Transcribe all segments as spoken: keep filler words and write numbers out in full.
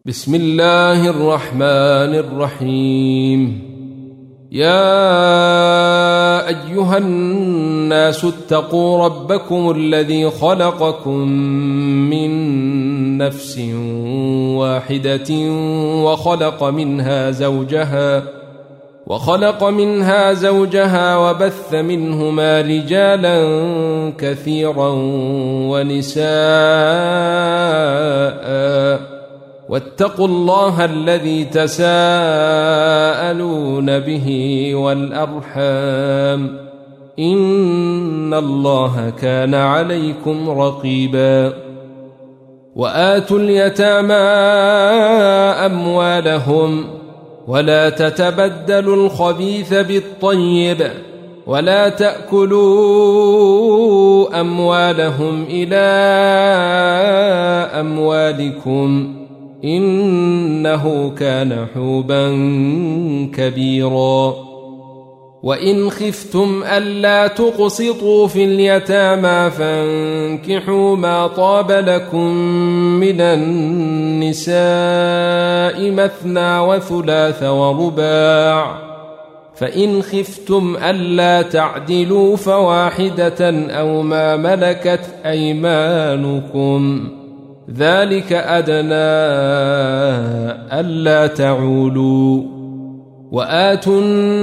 بسم الله الرحمن الرحيم. يا أيها الناس اتقوا ربكم الذي خلقكم من نفس واحدة وخلق منها زوجها وخلق منها زوجها وبث منهما رجالا كثيرا ونساء واتقوا الله الذي تساءلون به والأرحام إن الله كان عليكم رقيبا. وآتوا اليتامى أموالهم ولا تتبدلوا الخبيث بالطيب ولا تأكلوا أموالهم إلى أموالكم إنه كان حوبا كبيرا. وإن خفتم ألا تقسطوا في اليتامى فانكحوا ما طاب لكم من النساء مثنى وثلاث ورباع، فإن خفتم ألا تعدلوا فواحدة أو ما ملكت أيمانكم ذلك أدنى ألا تعولوا. وآتوا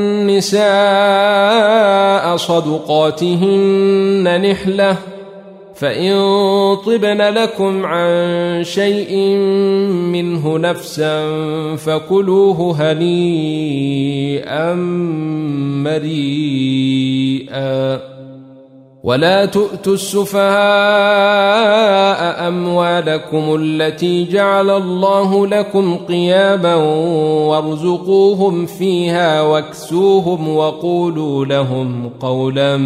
النساء صدقاتهن نحلة، فإن طبن لكم عن شيء منه نفسا فكلوه هنيئا مريئا. ولا تؤتوا السفهاء أموالكم التي جعل الله لكم قياما وارزقوهم فيها واكسوهم وقولوا لهم قولا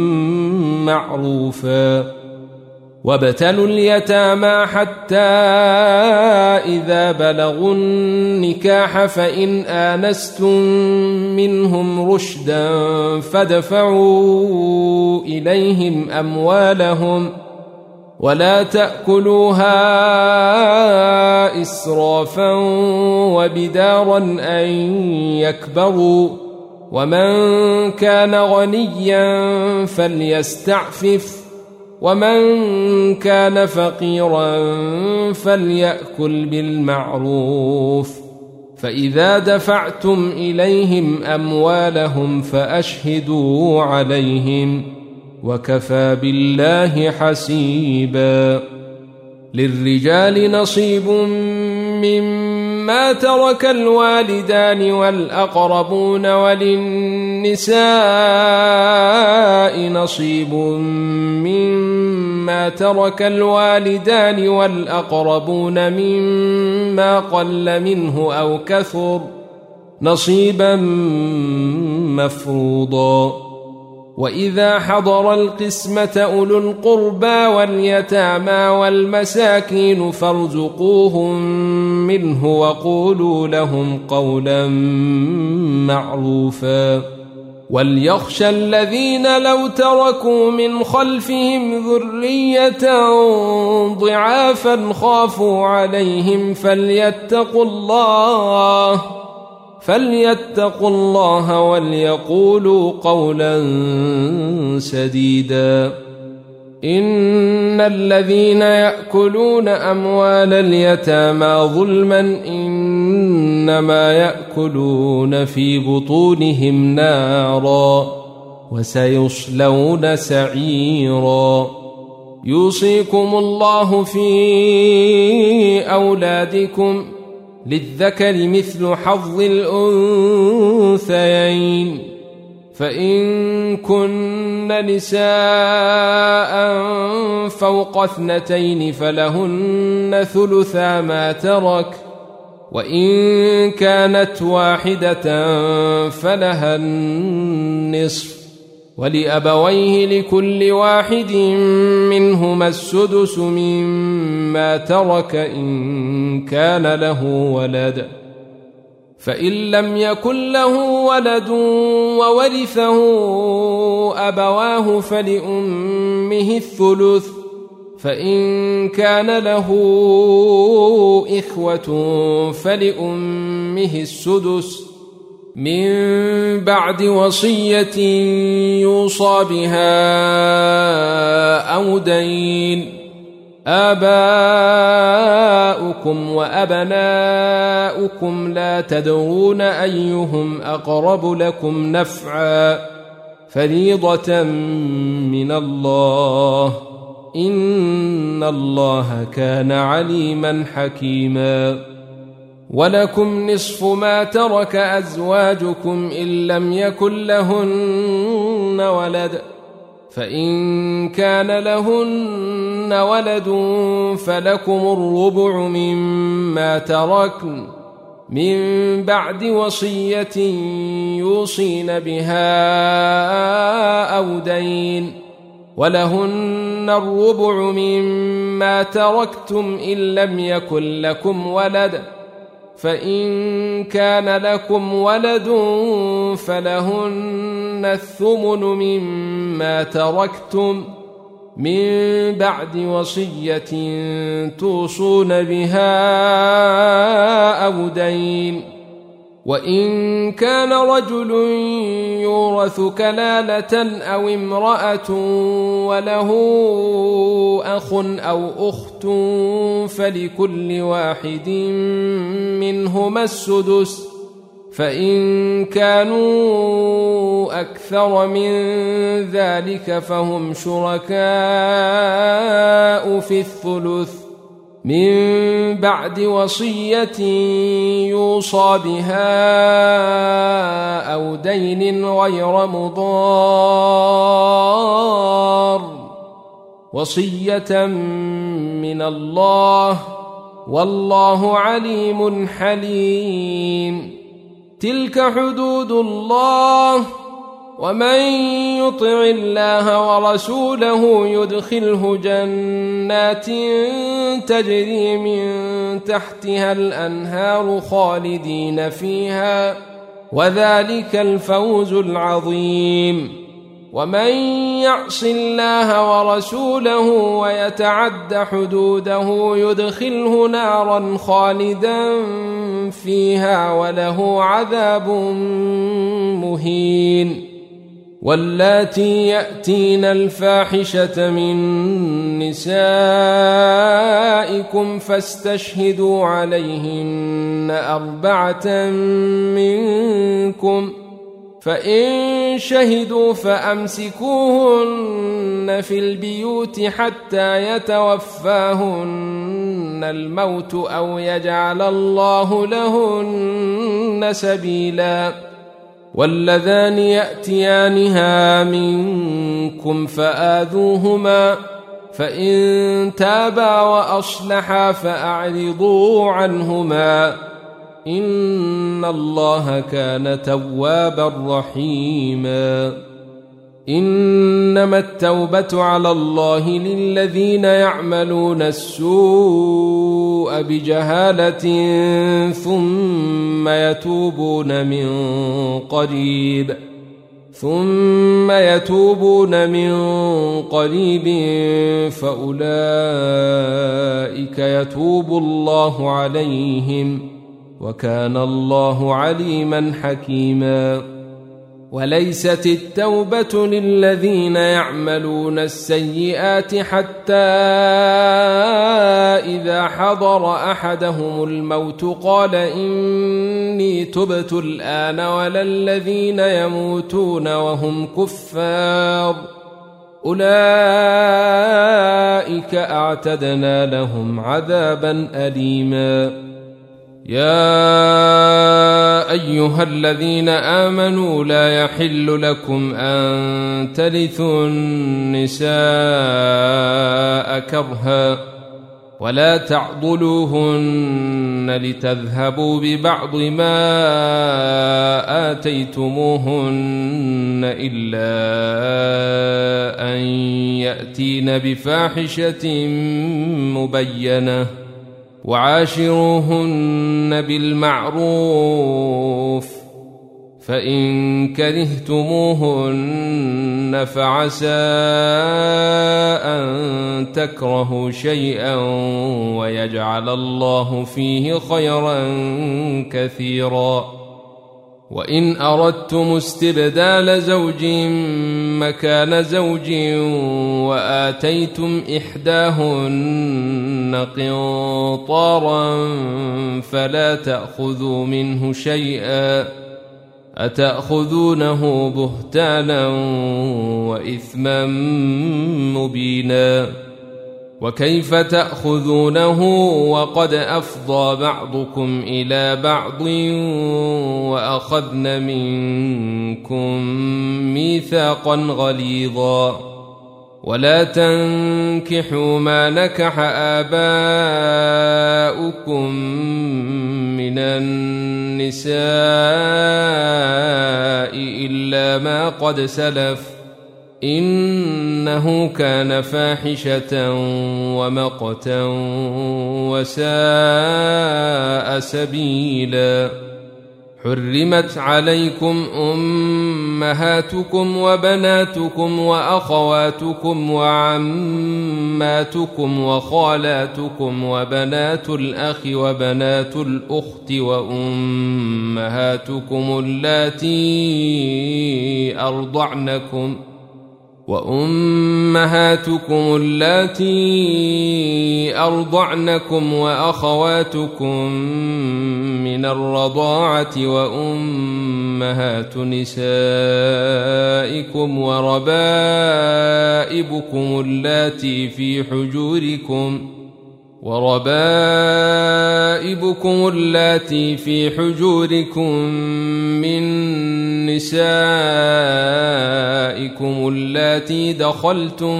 معروفا. وابتلوا اليتامى حتى إذا بلغوا النكاح فإن آنستم منهم رشدا فادفعوا إليهم أموالهم ولا تأكلوها إسرافا وبدارا أن يكبروا، ومن كان غنيا فليستعفف ومن كان فقيرا فليأكل بالمعروف. فإذا دفعتم إليهم أموالهم فأشهدوا عليهم وكفى بالله حسيبا. للرجال نصيب مما ترك الوالدان والأقربون وللنساء نصيب مما ترك الوالدان والأقربون مما قل منه أو كثر نصيبا مفروضا. وإذا حضر القسمة أولو القربى واليتامى والمساكين فارزقوهم منه وقولوا لهم قولا معروفا. وليخشى الذين لو تركوا من خلفهم ذرية ضعافا خافوا عليهم فليتقوا الله فليتقوا الله وليقولوا قولا سديدا. إن الذين يأكلون أموال اليتامى ظلما إنما يأكلون في بطونهم نارا وسيصلون سعيرا. يوصيكم الله في أولادكم للذكر مثل حظ الأنثيين، فإن كن نساء فوق اثنتين فلهن ثلثا ما ترك، وإن كانت واحدة فلها النصف، ولأبويه لكل واحد منهما السدس مما ترك إن كان له ولد، فإن لم يكن له ولد وورثه أبواه فلأمه الثلث، فإن كان له إخوة فلأمه السدس من بعد وصية يوصى بها أو دين. آباؤكم وأبناؤكم لا تدرون أيهم أقرب لكم نفعا فريضة من الله إن الله كان عليما حكيما. ولكم نصف ما ترك أزواجكم إن لم يكن لهن ولد، فإن كان لهن ولد فلكم الربع مما تركن من بعد وصية يوصين بها أو دين. ولهن الربع مما تركتم إن لم يكن لكم ولد، فإن كان لكم ولد فلهن الثمن مما تركتم من بعد وصية توصون بها أو دين. وإن كان رجل يورث كلالة أو امرأة وله أخ أو أخت فلكل واحد منهما السدس، فإن كانوا أكثر من ذلك فهم شركاء في الثلث من بعد وصية يوصى بها أو دين غير مضار، وصية من الله والله عليم حليم. تلك حدود الله ومن يطع الله ورسوله يدخله جنات تجري من تحتها الأنهار خالدين فيها وذلك الفوز العظيم. ومن يعص الله ورسوله ويتعد حدوده يدخله نارا خالدا فيها وله عذاب مهين. واللاتي يأتين الفاحشة من نسائكم فاستشهدوا عليهن أربعة منكم، فإن شهدوا فأمسكوهن في البيوت حتى يتوفاهن الموت أو يجعل الله لهن سبيلا. واللذان يأتيانها منكم فآذوهما، فإن تابا وأصلحا فأعرضوا عنهما إن الله كان توابا رحيما. إنما التوبة على الله للذين يعملون السوء بجهالة ثم يتوبون من قريب ثم يتوبون من قريب فأولئك يتوب الله عليهم وكان الله عليما حكيما. وليست التوبة للذين يعملون السيئات حتى إذا حضر أحدهم الموت قال إني تبت الآن ولا الذين يموتون وهم كفار أولئك أعتدنا لهم عذابا أليما. يا أيها الذين آمنوا لا يحل لكم أن ترثوا النساء كرها ولا تعضلوهن لتذهبوا ببعض ما آتيتموهن إلا أن يأتين بفاحشة مبينة وعاشروهن بالمعروف فإن كرهتموهن فعسى أن تكرهوا شيئا ويجعل الله فيه خيرا كثيرا. وإن أردتم استبدال زوج مكان زوج وآتيتم إحداهن قنطارا فلا تأخذوا منه شيئا أتأخذونه بهتانا وإثما مبينا. وكيف تأخذونه وقد أفضى بعضكم إلى بعض وأخذن منكم ميثاقا غليظا. ولا تنكحوا ما نكح آباؤكم من النساء إلا ما قد سلف إنه كان فاحشة ومقتا وساء سبيلا. حرمت عليكم أمهاتكم وبناتكم وأخواتكم وعماتكم وخالاتكم وبنات الأخ وبنات الأخت وأمهاتكم اللاتي أرضعنكم وأمهاتكم اللاتي أرضعنكم وأخواتكم من الرضاعة وأمهات نسائكم وربائبكم اللاتي في حجوركم وربائبكم اللاتي في حجوركم من نسائكم اللاتي دخلتم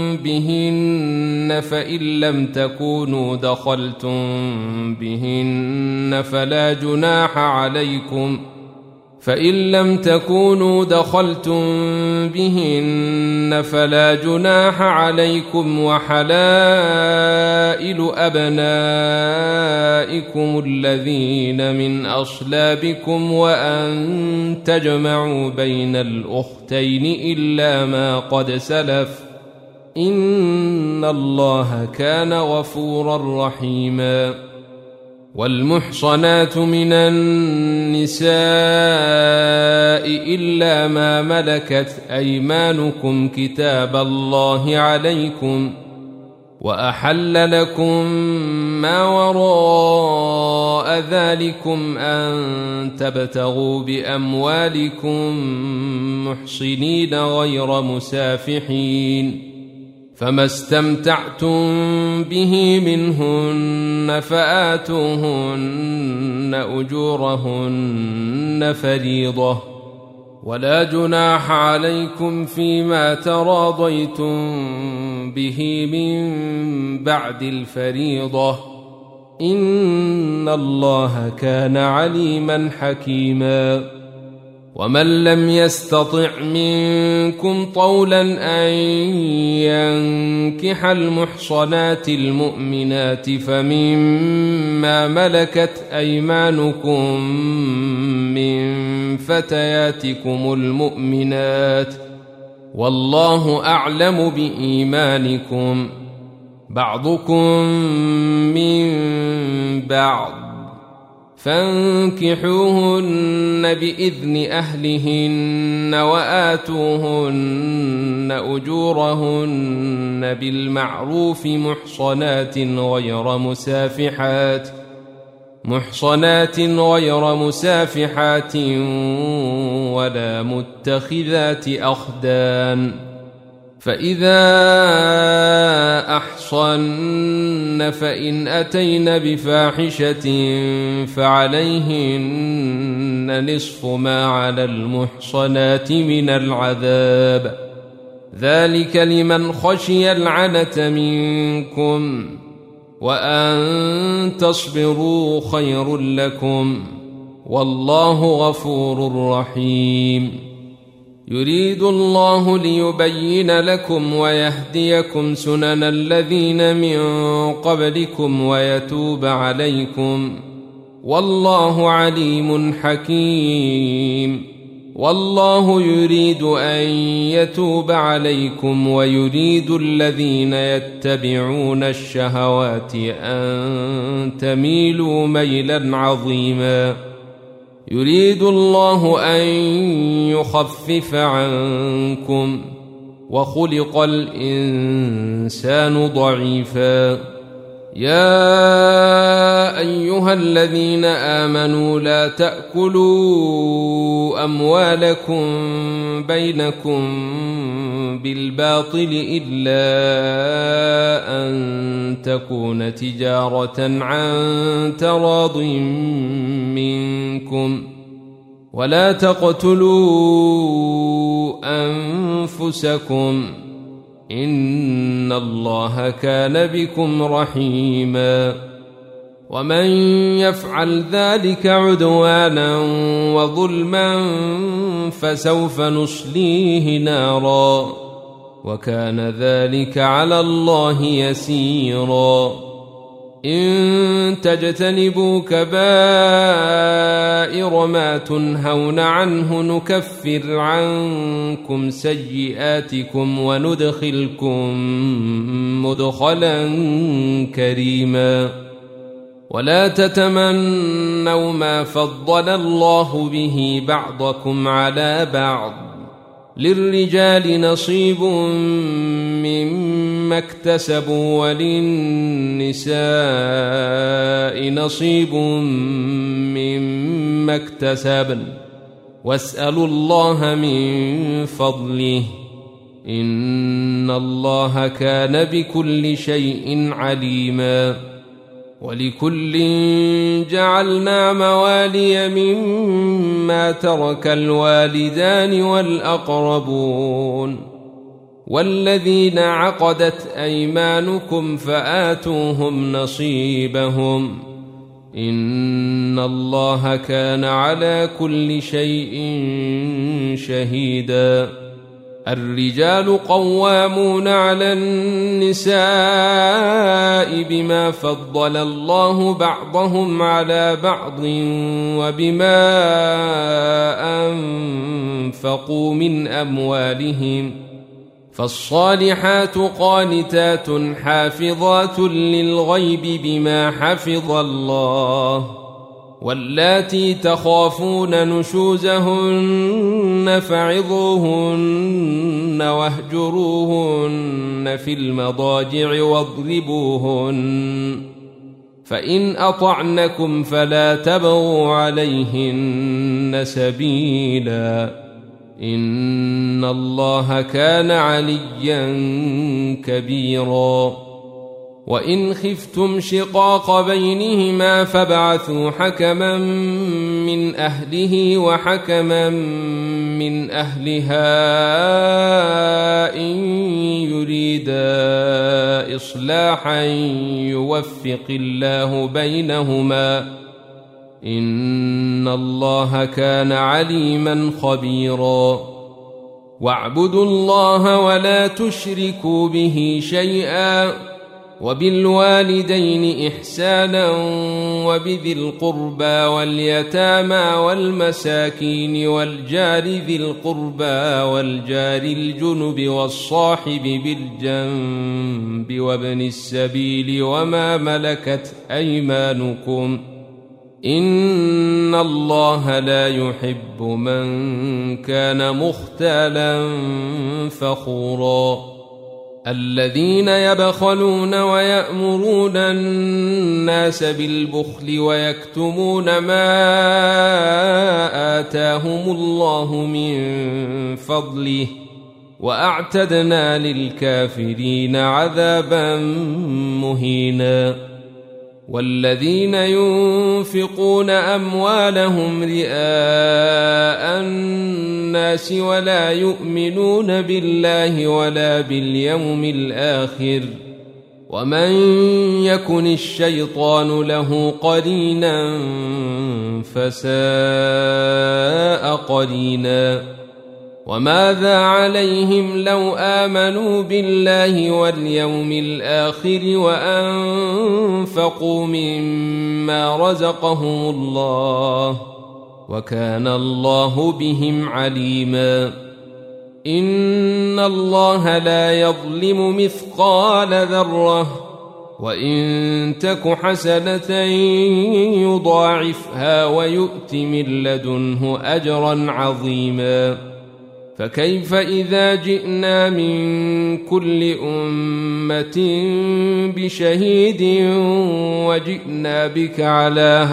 بهن فإن لم تكونوا دخلتم بهن فلا جناح عليكم فإن لم تكونوا دخلتم بهن فلا جناح عليكم وحلائل أبنائكم الذين من أصلابكم وأن تجمعوا بين الأختين إلا ما قد سلف إن الله كان غفورا رحيما. والمحصنات من النساء إلا ما ملكت أيمانكم كتاب الله عليكم وأحل لكم ما وراء ذلكم أن تبتغوا بأموالكم محصنين غير مسافحين فما استمتعتم به منهن فآتوهن أجورهن فريضة ولا جناح عليكم فيما تراضيتم به من بعد الفريضة إن الله كان عليما حكيما. ومن لم يستطع منكم طولا أن ينكح المحصنات المؤمنات فمما ملكت أيمانكم من فتياتكم المؤمنات والله أعلم بإيمانكم بعضكم من بعض فانكحوهن بإذن أهلهن وآتوهن أجورهن بالمعروف محصنات غير مسافحات محصنات غير مسافحات ولا متخذات أخدان فإذا أحصن فإن أتين بفاحشة فعليهن نصف ما على المحصنات من العذاب ذلك لمن خشي العنة منكم وأن تصبروا خير لكم والله غفور رحيم. يريد الله ليبين لكم ويهديكم سنن الذين من قبلكم ويتوب عليكم والله عليم حكيم. والله يريد أن يتوب عليكم ويريد الذين يتبعون الشهوات أن تميلوا ميلا عظيما. يريد الله أن يخفف عنكم وخلق الإنسان ضعيفا. يا أيها الذين آمنوا لا تأكلوا أموالكم بينكم بالباطل إلا أن تكون تجارة عن تراض منكم ولا تقتلوا أنفسكم إن الله كان بكم رحيما. ومن يفعل ذلك عدوانا وظلما فسوف نصليه نارا وكان ذلك على الله يسيرا. إن تجتنبوا كبائر ما تنهون عنه نكفر عنكم سيئاتكم وندخلكم مدخلا كريما. ولا تتمنوا ما فضل الله به بعضكم على بعض للرجال نصيب مما اكتسبوا وللنساء نصيب مما اكتسبن واسألوا الله من فضله إن الله كان بكل شيء عليما. ولكل جعلنا موالي مما ترك الوالدان والأقربون والذين عقدت أيمانكم فآتوهم نصيبهم إن الله كان على كل شيء شهيدا. الرجال قوامون على النساء بما فضل الله بعضهم على بعض وبما أنفقوا من أموالهم فالصالحات قانتات حافظات للغيب بما حفظ الله واللاتي تخافون نشوزهن فعظوهن واهجروهن في المضاجع واضربوهن فإن أطعنكم فلا تبغوا عليهن سبيلا إن الله كان عليا كبيرا. وإن خفتم شقاق بينهما فابعثوا حكما من أهله وحكما من أهلها إن يريدا إصلاحا يوفق الله بينهما إن الله كان عليما خبيرا. واعبدوا الله ولا تشركوا به شيئا وبالوالدين إحسانا وبذي القربى واليتامى والمساكين والجار ذي القربى والجار الجنب والصاحب بالجنب وابن السبيل وما ملكت أيمانكم إن الله لا يحب من كان مختالا فخورا. الذين يبخلون ويأمرون الناس بالبخل ويكتمون ما آتاهم الله من فضله وأعتدنا للكافرين عذابا مهينا. والذين ينفقون أموالهم رئاء الناس ولا يؤمنون بالله ولا باليوم الآخر ومن يكن الشيطان له قرينا فساء قرينا. وماذا عليهم لو آمنوا بالله واليوم الآخر وأنفقوا مما رزقهم الله وكان الله بهم عليما إن الله لا يظلم مثقال ذرة وإن تك حسنة يضاعفها ويؤت من لدنه أجرا عظيما فكيف إذا جئنا من كل أمة بشهيد وجئنا بك على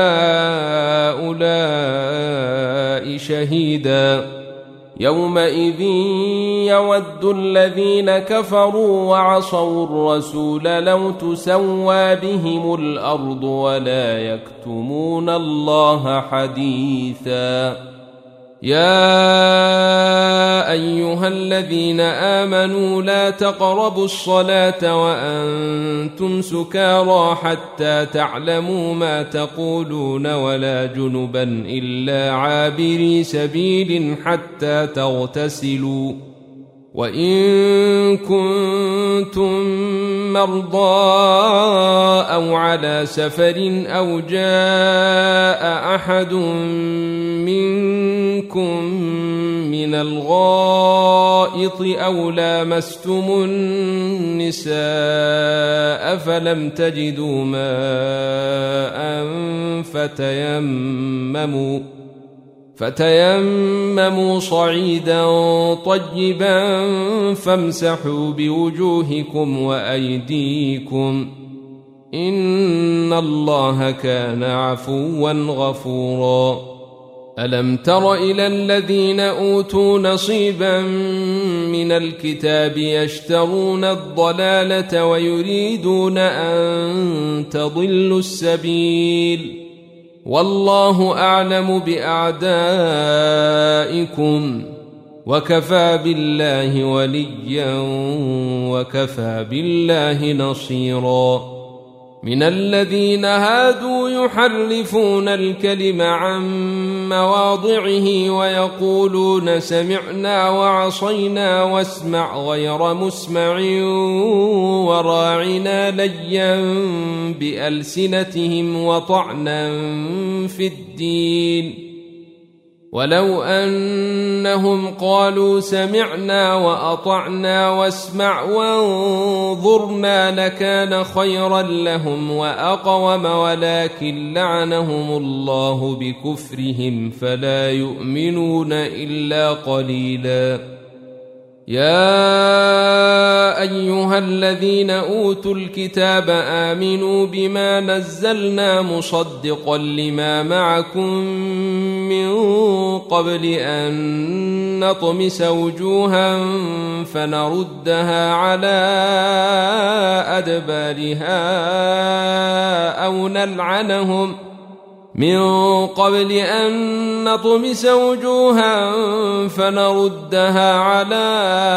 هؤلاء شهيدا يومئذ يود الذين كفروا وعصوا الرسول لو تسوى بهم الأرض ولا يكتمون الله حديثا يا أيها الذين آمنوا لا تقربوا الصلاة وأنتم سكارى حتى تعلموا ما تقولون ولا جنبا إلا عابري سبيل حتى تغتسلوا وإن كنتم مرضى أو على سفر أو جاء أحد منكم من الغائط أو لامستم النساء فلم تجدوا ماء فتيمموا فتيمموا صعيدا طيبا فامسحوا بوجوهكم وأيديكم إن الله كان عفوا غفورا ألم تر إلى الذين أوتوا نصيبا من الكتاب يشترون الضلالة ويريدون أن تضلوا السبيل والله أعلم بأعدائكم وكفى بالله وليا وكفى بالله نصيرا من الذين هادوا يحرفون الكلم عن مواضعه ويقولون سمعنا وعصينا واسمع غير مسمع وراعنا ليا بألسنتهم وطعنا في الدين ولو أنهم قالوا سمعنا وأطعنا واسمع وانظرنا لكان خيرا لهم وأقوم ولكن لعنهم الله بكفرهم فلا يؤمنون إلا قليلا يا أيها الذين أوتوا الكتاب آمنوا بما نزلنا مصدقا لما معكم من قبل أن نطمس وجوها فنردها على أدبارها أو نلعنهم من قبل أن نطمس وجوها فنردها على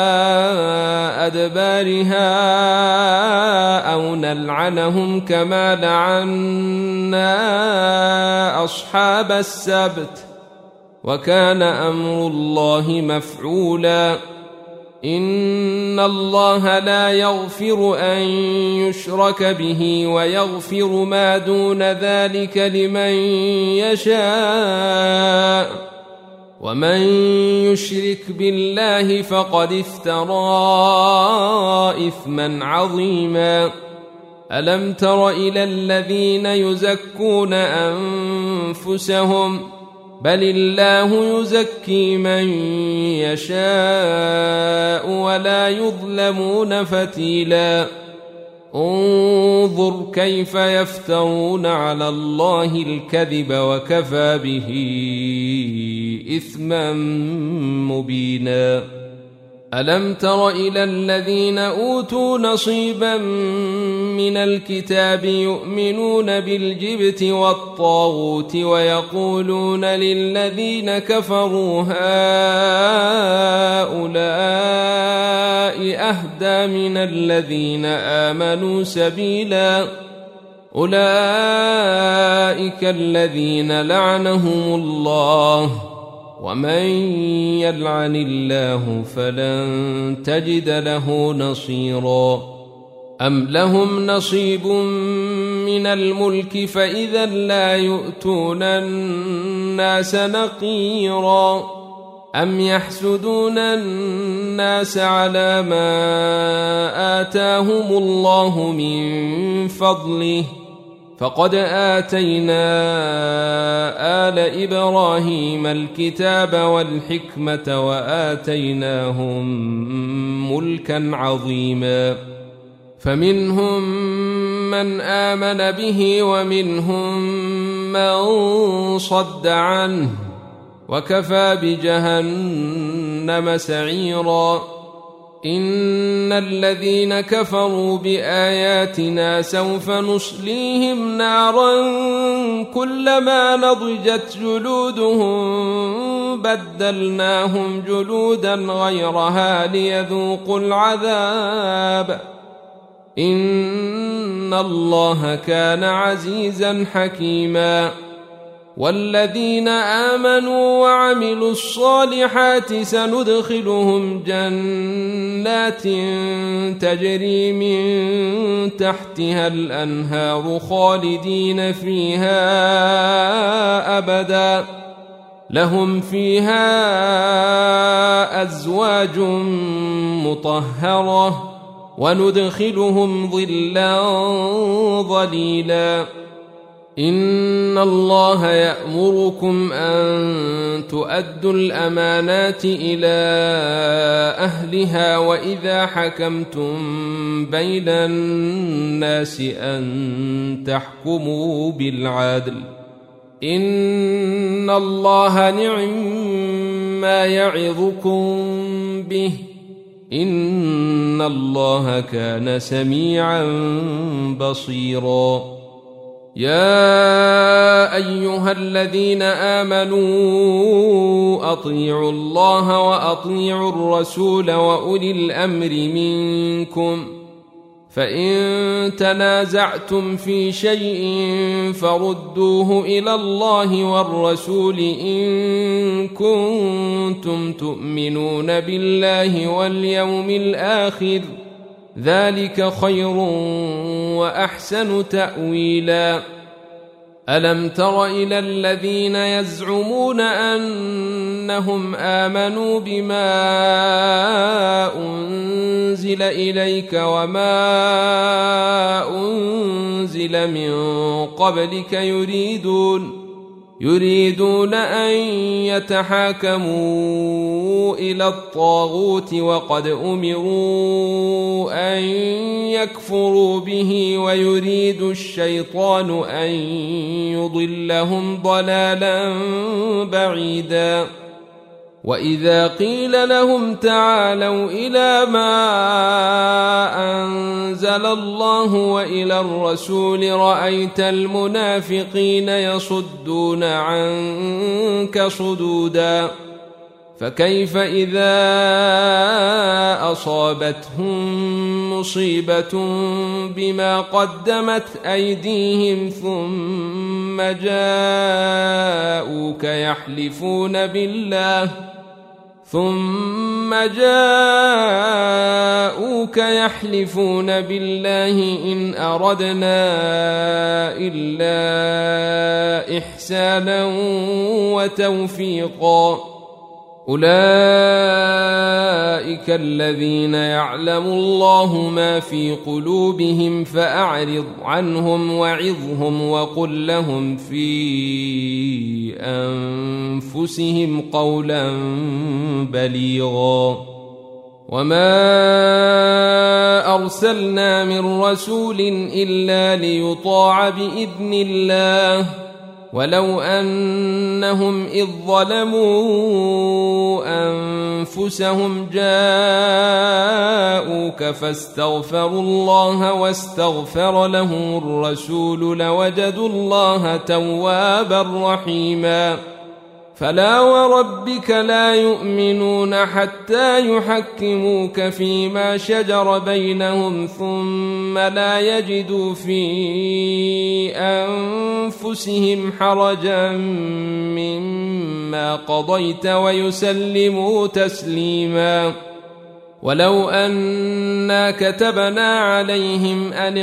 أدبارها أو نلعنهم كما لعنا أصحاب السبت وكان أمر الله مفعولا إن الله لا يغفر أن يشرك به ويغفر ما دون ذلك لمن يشاء ومن يشرك بالله فقد افترى إثما عظيما ألم تر إلى الذين يزكون أنفسهم بل الله يزكي من يشاء ولا يظلمون فتيلا انظر كيف يفترون على الله الكذب وكفى به إثما مبينا ألم تر إلى الذين أوتوا نصيبا من الكتاب يؤمنون بالجبت والطاغوت ويقولون للذين كفروا هؤلاء أهدى من الذين آمنوا سبيلا أولئك الذين لعنهم الله ومن يلعن الله فلن تجد له نصيرا أم لهم نصيب من الملك فإذا لا يؤتون الناس نقيرا أم يحسدون الناس على ما آتاهم الله من فضله فقد آتينا آل إبراهيم الكتاب والحكمة وآتيناهم ملكا عظيما فمنهم من آمن به ومنهم من صد عنه وكفى بجهنم سعيرا إن الذين كفروا بآياتنا سوف نصليهم نارا كلما نضجت جلودهم بدلناهم جلودا غيرها ليذوقوا العذاب إن الله كان عزيزا حكيما والذين آمنوا وعملوا الصالحات سندخلهم جنات تجري من تحتها الأنهار خالدين فيها أبدا لهم فيها أزواج مطهرة وندخلهم ظلا ظليلا إن الله يأمركم أن تؤدوا الأمانات إلى أهلها وإذا حكمتم بين الناس أن تحكموا بالعدل إن الله نعم ما يعظكم به إن الله كان سميعا بصيرا يا أيها الذين آمنوا أطيعوا الله وأطيعوا الرسول وأولي الأمر منكم فإن تنازعتم في شيء فردوه إلى الله والرسول إن كنتم تؤمنون بالله واليوم الآخر ذلك خير وأحسن تأويلا ألم تر إلى الذين يزعمون أنهم آمنوا بما أنزل إليك وما أنزل من قبلك يريدون يريدون أن يتحاكموا إلى الطاغوت وقد أمروا أن يكفروا به ويريد الشيطان أن يضلهم ضلالا بعيدا وإذا قيل لهم تعالوا إلى ما أنزل الله وإلى الرسول رأيت المنافقين يصدون عنك صدودا فكيف إذا أصابتهم مصيبة بما قدمت أيديهم ثم جاءوك يحلفون بالله ثم جاءوك يحلفون بالله إن أردنا إلا إحسانا وتوفيقا أولئك الذين يعلم الله ما في قلوبهم فأعرض عنهم وعظهم وقل لهم في أنفسهم قولا بليغا وما أرسلنا من رسول إلا ليطاع بإذن الله ولو أنهم إذ ظلموا أنفسهم جاءوك فاستغفروا الله واستغفر لهم الرسول لوجدوا الله توابا رحيما فلا وربك لا يؤمنون حتى يحكموك فيما شجر بينهم ثم لا يجدوا في أنفسهم حرجا مما قضيت ويسلموا تسليما ولو أنا كتبنا عليهم أن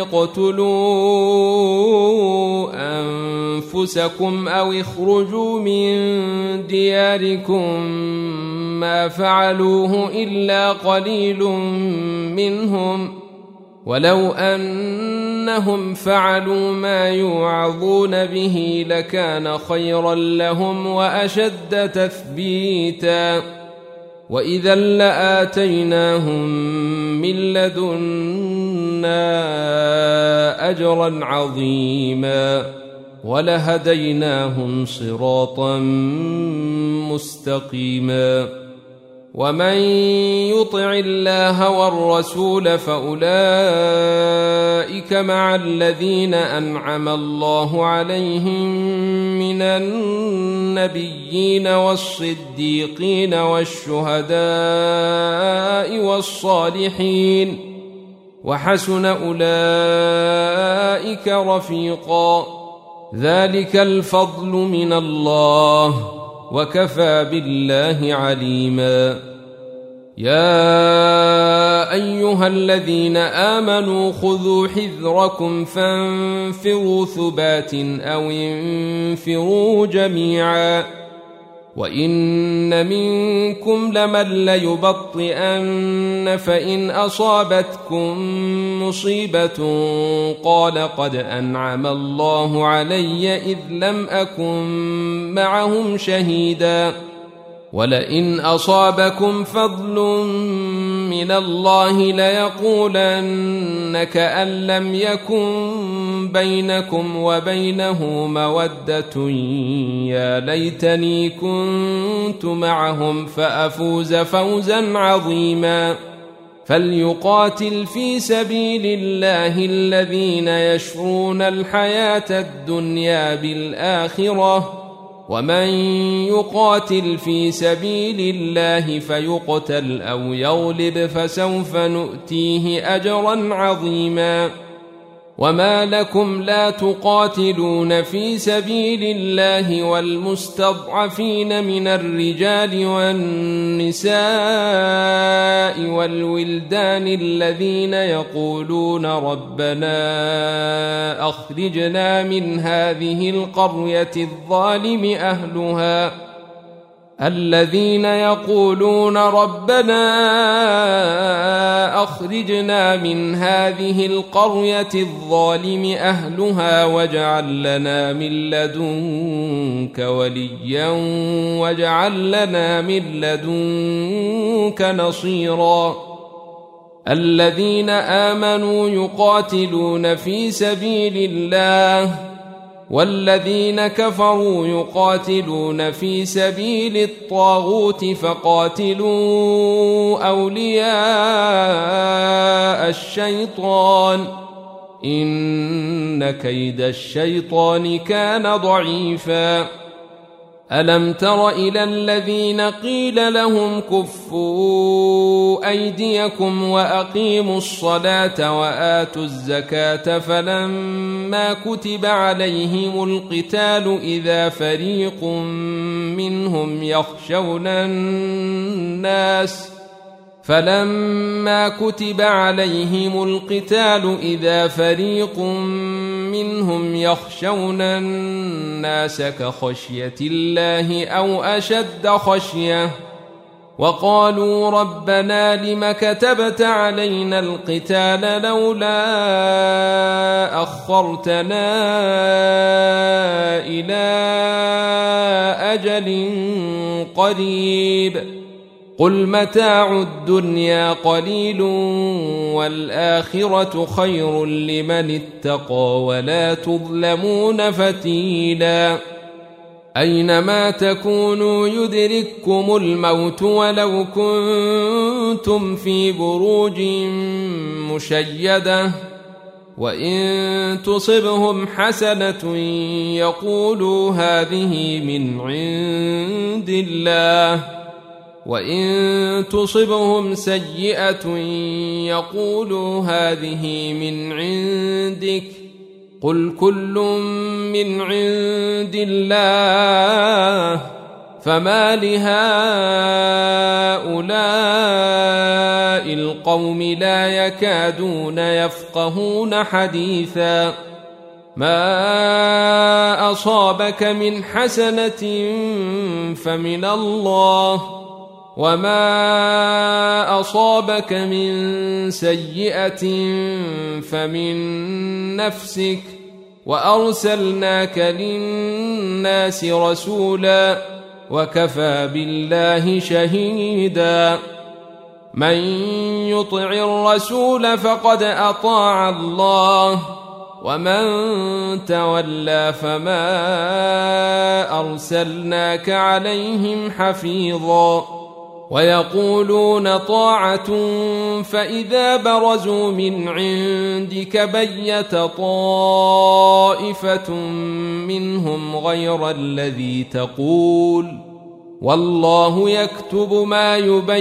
اقتلوا أنفسكم أو اخرجوا من دياركم ما فعلوه إلا قليل منهم ولو أنهم فعلوا ما يوعظون به لكان خيرا لهم وأشد تثبيتا وإذا لآتيناهم من لدنا أجرا عظيما ولهديناهم صراطا مستقيما ومن يطع الله والرسول فأولئك مع الذين أنعم الله عليهم من النبيين والصديقين والشهداء والصالحين وحسن أولئك رفيقا ذلك الفضل من الله وكفى بالله عليما يا أيها الذين آمنوا خذوا حذركم فانفروا ثبات أو انفروا جميعا وإن منكم لمن ليبطئن فإن أصابتكم مصيبة قال قد أنعم الله علي إذ لم أكن معهم شهيدا ولئن أصابكم فضل من الله ليقولن كأن لم يكن بينكم وبينه مودة يا ليتني كنت معهم فأفوز فوزا عظيما فليقاتل في سبيل الله الذين يشرون الحياة الدنيا بالآخرة ومن يقاتل في سبيل الله فيقتل أو يغلب فسوف نؤتيه أجرا عظيما وما لكم لا تقاتلون في سبيل الله والمستضعفين من الرجال والنساء والولدان الذين يقولون ربنا أخرجنا من هذه القرية الظالم أهلها الذين يقولون ربنا أخرجنا من هذه القرية الظالم أهلها واجعل لنا من لدنك وليا واجعل لنا من لدنك نصيرا الذين آمنوا يقاتلون في سبيل الله والذين كفروا يقاتلون في سبيل الطاغوت فقاتلوا أولياء الشيطان إن كيد الشيطان كان ضعيفا ألم تر إلى الذين قيل لهم كفوا أيديكم وأقيموا الصلاة وآتوا الزكاة فلما كتب عليهم القتال إذا فريق منهم يخشون الناس فلما كتب عليهم القتال إذا فريق منهم يخشون الناس كخشية الله أو أشد خشية وقالوا ربنا لم كتبت علينا القتال لولا أخرتنا إلى أجل قريب قل متاع الدنيا قليل والآخرة خير لمن اتقى ولا تظلمون فتيلا أينما تكونوا يدرككم الموت ولو كنتم في بروج مشيدة وإن تصبهم حسنة يقولوا هذه من عند الله وإن تصبهم سيئة يقولوا هذه من عندك قل كل من عند الله فما لهؤلاء القوم لا يكادون يفقهون حديثا ما أصابك من حسنة فمن الله وما أصابك من سيئة فمن نفسك وأرسلناك للناس رسولا وكفى بالله شهيدا من يطع الرسول فقد أطاع الله ومن تولى فما أرسلناك عليهم حفيظا ويقولون طاعة فإذا برزوا من عندك بيت طائفة منهم غير الذي تقول والله يكتب ما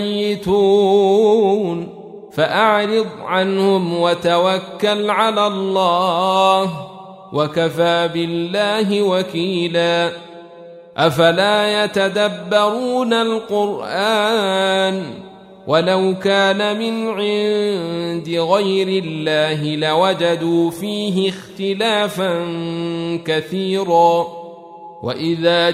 يبيتون فأعرض عنهم وتوكل على الله وكفى بالله وكيلا أفلا يتدبرون القرآن ولو كان من عند غير الله لوجدوا فيه اختلافا كثيرا وإذا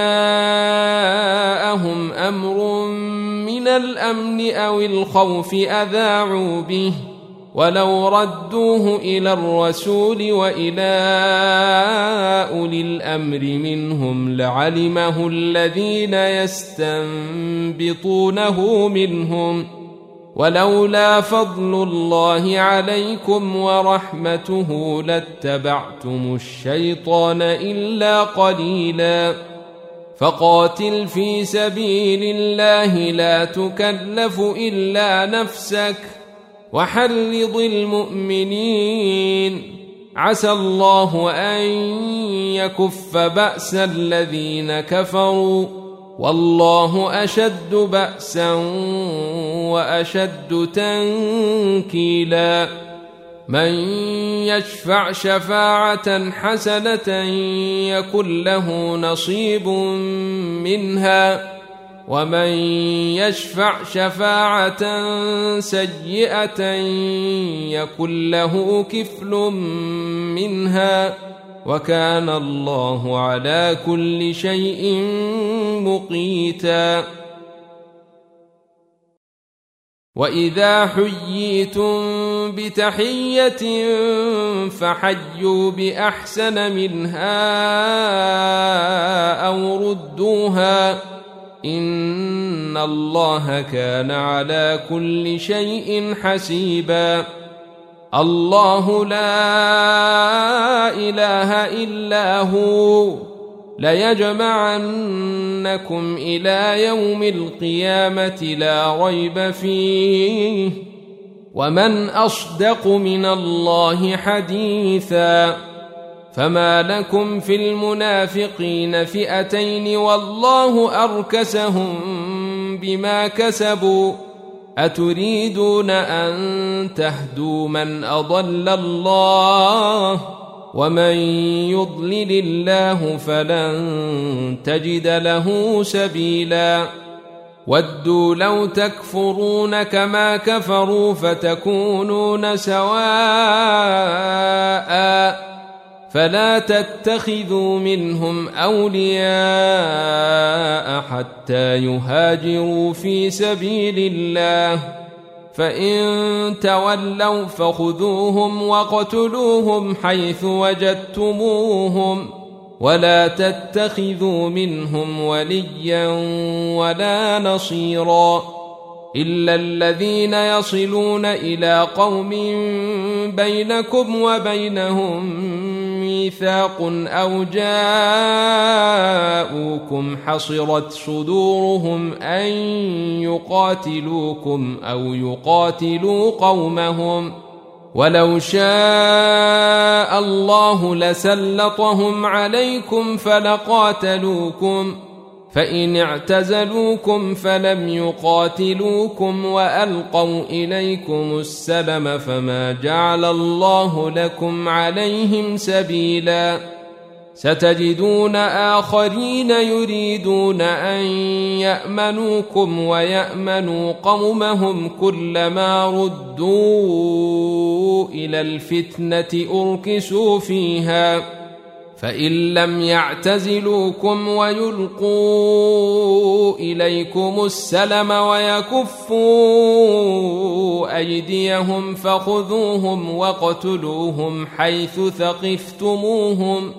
جاءهم أمر من الأمن أو الخوف أذاعوا به ولو ردوه إلى الرسول وإلى أولي الأمر منهم لعلمه الذين يستنبطونه منهم ولولا فضل الله عليكم ورحمته لاتبعتم الشيطان إلا قليلا فقاتل في سبيل الله لا تكلف إلا نفسك وحرض المؤمنين عسى الله أن يكف بأس الذين كفروا والله أشد بأسا وأشد تنكيلا من يشفع شفاعة حسنة يكن له نصيب منها ومن يشفع شفاعة سيئة يكن له كفل منها وكان الله على كل شيء مقيتا وإذا حييتم بتحية فحيوا بأحسن منها أو ردوها إن الله كان على كل شيء حسيبا الله لا إله إلا هو ليجمعنكم إلى يوم القيامة لا ريب فيه ومن أصدق من الله حديثا فما لكم في المنافقين فئتين والله أركسهم بما كسبوا أتريدون أن تهدوا من أضل الله ومن يضلل الله فلن تجد له سبيلا ودوا لو تكفرون كما كفروا فتكونون سواء فلا تتخذوا منهم أولياء حتى يهاجروا في سبيل الله فإن تولوا فخذوهم وقتلوهم حيث وجدتموهم ولا تتخذوا منهم وليا ولا نصيرا إلا الذين يصلون إلى قوم بينكم وبينهم ميثاق أو جاءوكم حصرت صدورهم أن يقاتلوكم أو يقاتلوا قومهم ولو شاء الله لسلطهم عليكم فلقاتلوكم فإن اعتزلوكم فلم يقاتلوكم وألقوا إليكم السلم فما جعل الله لكم عليهم سبيلا ستجدون آخرين يريدون أن يأمنوكم ويأمنوا قومهم كلما ردوا إلى الفتنة أركسوا فيها فإن لم يعتزلوكم ويلقوا إليكم السلم ويكفوا أيديهم فخذوهم واقتلوهم حيث ثقفتموهم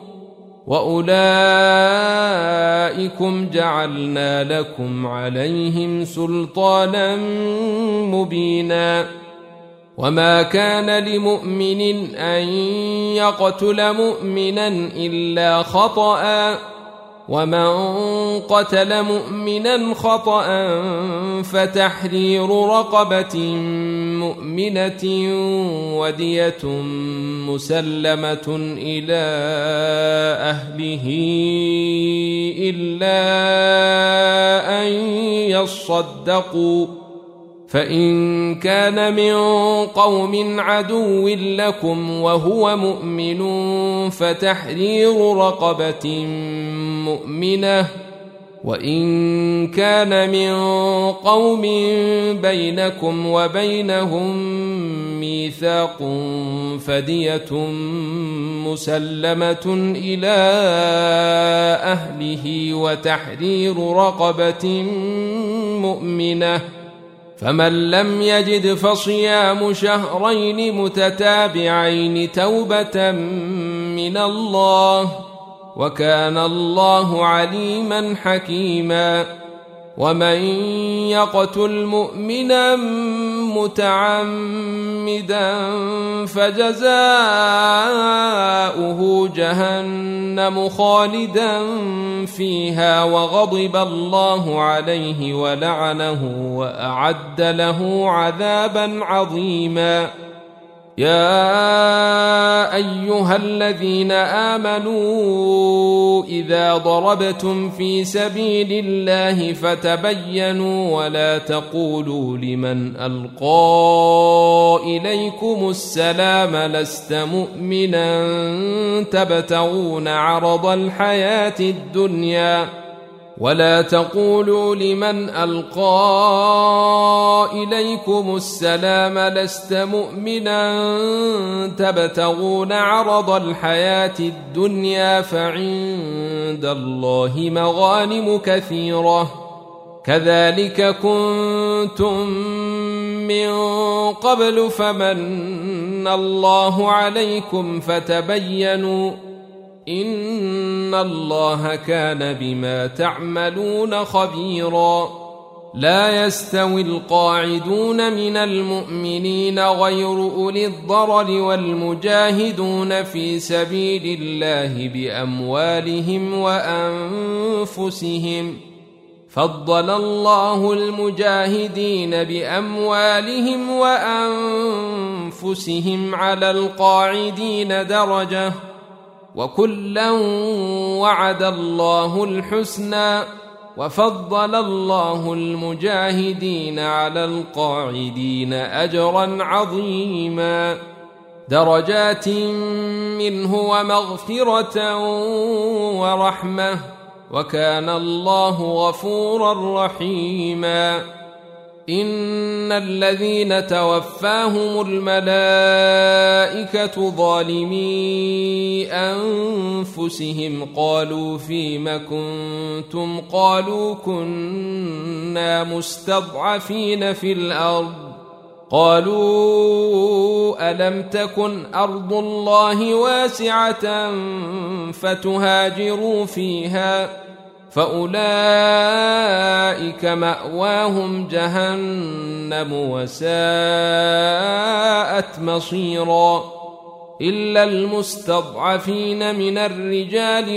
وأولئكم جعلنا لكم عليهم سلطانا مبينا وما كان لمؤمن أن يقتل مؤمنا إلا خطأ ومن قتل مؤمنا خطأ فتحرير رقبة مؤمنة ودية مسلمة إلى أهله إلا أن يصدقوا فإن كان من قوم عدو لكم وهو مؤمن فتحرير رقبة مؤمنة وإن كان من قوم بينكم وبينهم ميثاق فدية مسلمة إلى أهله وتحرير رقبة مؤمنة فمن لم يجد فصيام شهرين متتابعين توبة من الله وكان الله عليما حكيما ومن يقتل مؤمنا متعمدا فجزاؤه جهنم خالدا فيها وغضب الله عليه ولعنه وأعد له عذابا عظيما يا أيها الذين آمنوا إذا ضربتم في سبيل الله فتبينوا ولا تقولوا لمن ألقى إليكم السلام لست مؤمنا تبتغون عرض الحياة الدنيا ولا تقولوا لمن ألقى إليكم السلام لست مؤمنا تبتغون عرض الحياة الدنيا فعند الله مغانم كثيرة كذلك كنتم من قبل فمن الله عليكم فتبينوا إن الله كان بما تعملون خبيرا لا يستوي القاعدون من المؤمنين غير أولي الضرر والمجاهدون في سبيل الله بأموالهم وأنفسهم فضل الله المجاهدين بأموالهم وأنفسهم على القاعدين درجة وكلا وعد الله الحسنى وفضل الله المجاهدين على القاعدين أجرا عظيما درجات منه ومغفرة ورحمة وكان الله غفورا رحيما إن الذين توفاهم الملائكة ظالمي أنفسهم قالوا فيم كنتم قالوا كنا مستضعفين في الأرض قالوا ألم تكن أرض الله واسعة فتهاجروا فيها فأولئك مأواهم جهنم وساءت مصيرا إلا المستضعفين من الرجال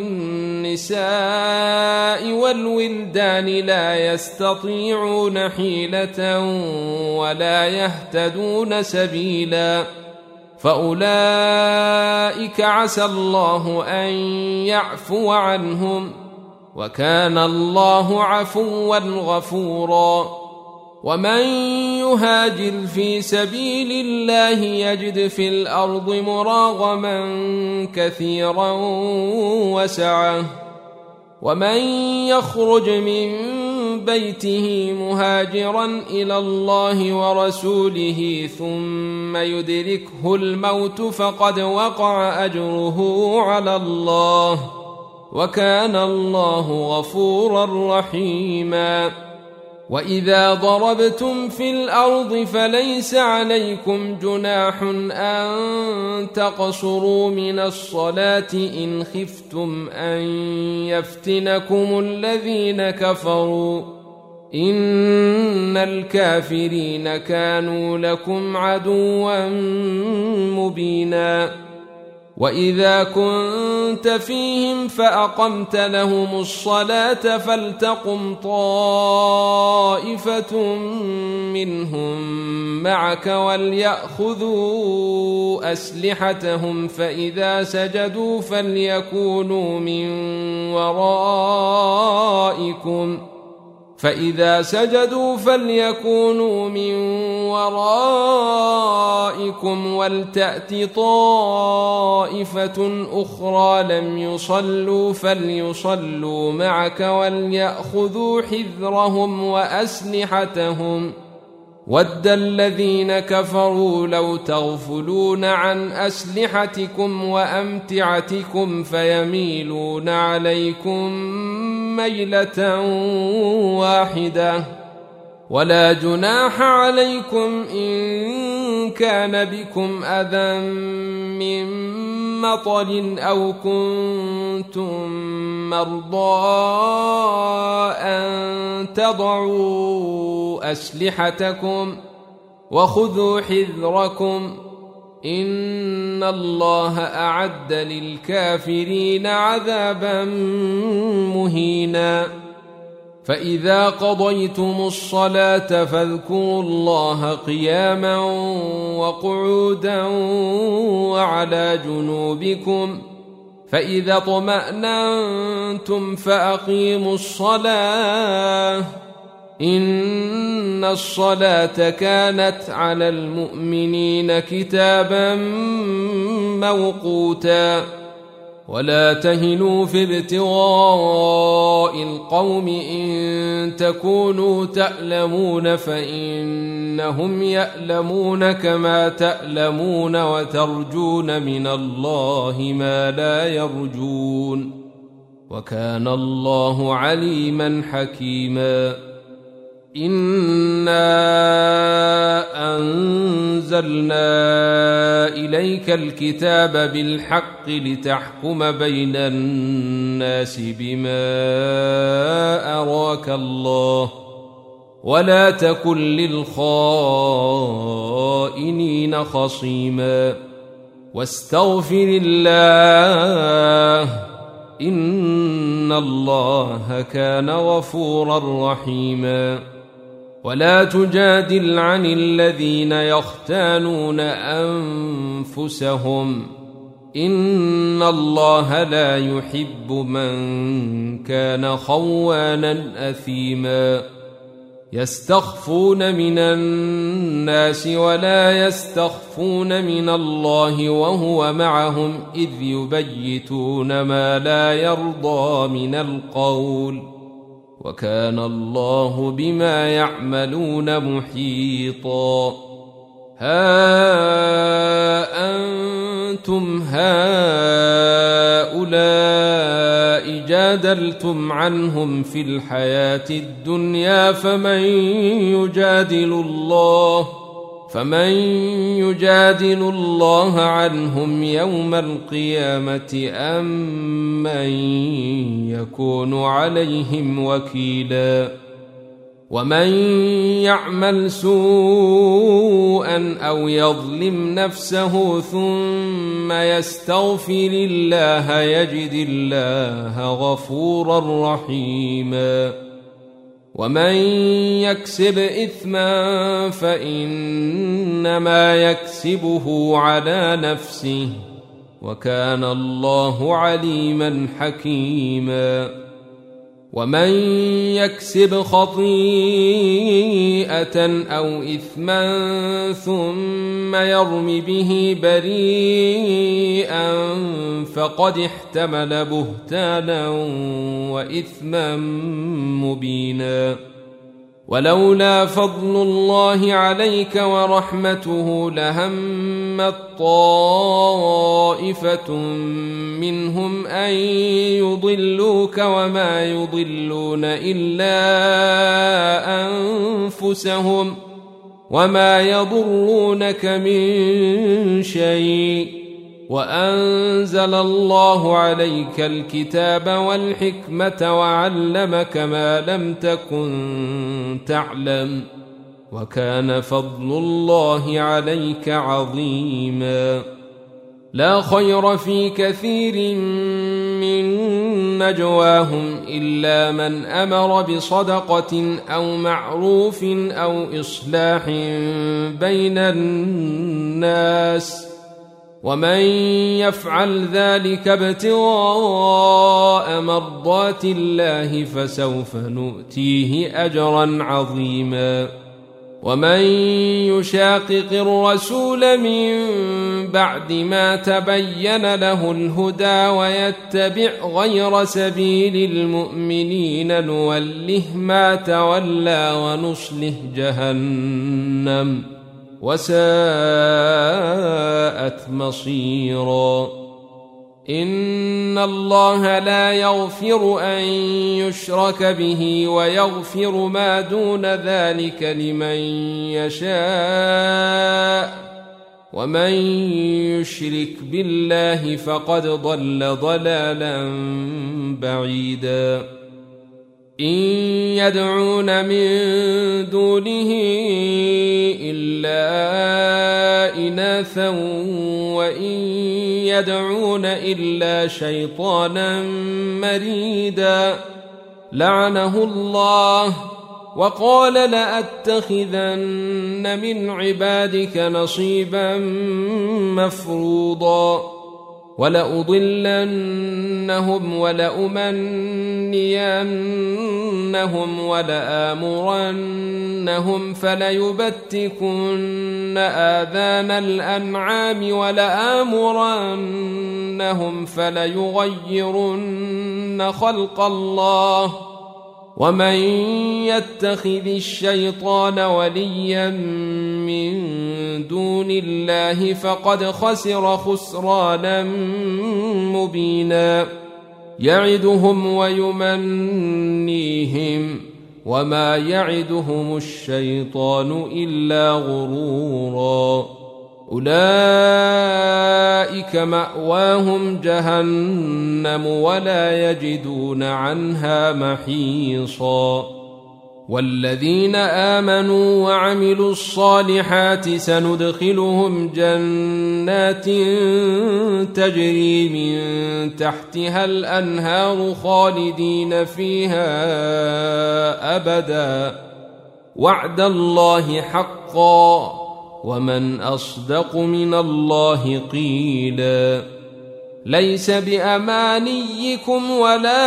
والنساء والولدان لا يستطيعون حيلة ولا يهتدون سبيلا فأولئك عسى الله أن يعفو عنهم وكان الله عفوا غفورا ومن يهاجر في سبيل الله يجد في الأرض مراغما كثيرا وسعة ومن يخرج من بيته مهاجرا إلى الله ورسوله ثم يدركه الموت فقد وقع أجره على الله وكان الله غفورا رحيما وإذا ضربتم في الأرض فليس عليكم جناح أن تقصروا من الصلاة إن خفتم أن يفتنكم الذين كفروا إن الكافرين كانوا لكم عدوا مبينا وإذا كنت فيهم فأقمت لهم الصلاة فلتقم طائفة منهم معك وليأخذوا أسلحتهم فإذا سجدوا فليكونوا من ورائكم فإذا سجدوا فليكونوا من ورائكم ولتأت طائفة أخرى لم يصلوا فليصلوا معك وليأخذوا حذرهم وأسلحتهم ود الذين كفروا لو تغفلون عن أسلحتكم وأمتعتكم فيميلون عليكم ميلة واحدة ولا جناح عليكم إن كان بكم أذى من مطر أو كنتم مرضى أن تضعوا أسلحتكم وخذوا حذركم إن الله أعد للكافرين عذابا مهينا فإذا قضيتم الصلاة فاذكروا الله قياما وقعودا وعلى جنوبكم فإذا اطمأننتم فأقيموا الصلاة إن الصلاة كانت على المؤمنين كتابا موقوتا ولا تهنوا في ابتغاء القوم إن تكونوا تألمون فإنهم يألمون كما تألمون وترجون من الله ما لا يرجون وكان الله عليما حكيما إنا أنزلنا إليك الكتاب بالحق لتحكم بين الناس بما أراك الله ولا تكن للخائنين خصيما واستغفر الله إن الله كان غفورا رحيما ولا تجادل عن الذين يختانون أنفسهم إن الله لا يحب من كان خوانا أثيما يستخفون من الناس ولا يستخفون من الله وهو معهم إذ يبيتون ما لا يرضى من القول وكان الله بما يعملون محيطا ها أنتم هؤلاء جادلتم عنهم في الحياة الدنيا فمن يجادل الله فمن يجادل الله عنهم يوم القيامة أم من يكون عليهم وكيلا ومن يعمل سوءا أو يظلم نفسه ثم يستغفر الله يجد الله غفورا رحيما ومن يكسب إثما فإنما يكسبه على نفسه وكان الله عليما حكيما ومن يكسب خطيئة أو إثما ثم يرم به بريئا فقد احتمل بهتانا وإثما مبينا. ولولا فضل الله عليك ورحمته لهمت طائفة منهم أن يضلوك وما يضلون إلا أنفسهم وما يضرونك من شيء، وأنزل الله عليك الكتاب والحكمة وعلمك ما لم تكن تعلم، وكان فضل الله عليك عظيما. لا خير في كثير من نجواهم إلا من أمر بصدقة أو معروف أو إصلاح بين الناس، ومن يفعل ذلك ابتغاء مرضات الله فسوف نؤتيه أجرا عظيما. ومن يشاقق الرسول من بعد ما تبين له الهدى ويتبع غير سبيل المؤمنين نوله ما تولى ونصله جهنم وساءت مصيرا. إن الله لا يغفر أن يشرك به ويغفر ما دون ذلك لمن يشاء، ومن يشرك بالله فقد ضل ضلالا بعيدا. إن يدعون من دونه إلا إناثا وإن يدعون إلا شيطانا مريدا لعنه الله وقال لأتخذن من عبادك نصيبا مفروضا ولأضلنهم ولأمنينهم ولآمرنهم فليبتكن آذان الأنعام ولآمرنهم فليغيرن خلق الله ومن يتخذ الشيطان وليا من دون الله فقد خسر خسرانا مبينا. يعدهم ويمنيهم وما يعدهم الشيطان إلا غرورا. أولئك مأواهم جهنم ولا يجدون عنها محيصا. والذين آمنوا وعملوا الصالحات سندخلهم جنات تجري من تحتها الأنهار خالدين فيها أبدا وعد الله حقا ومن أصدق من الله قيلا. ليس بأمانيكم ولا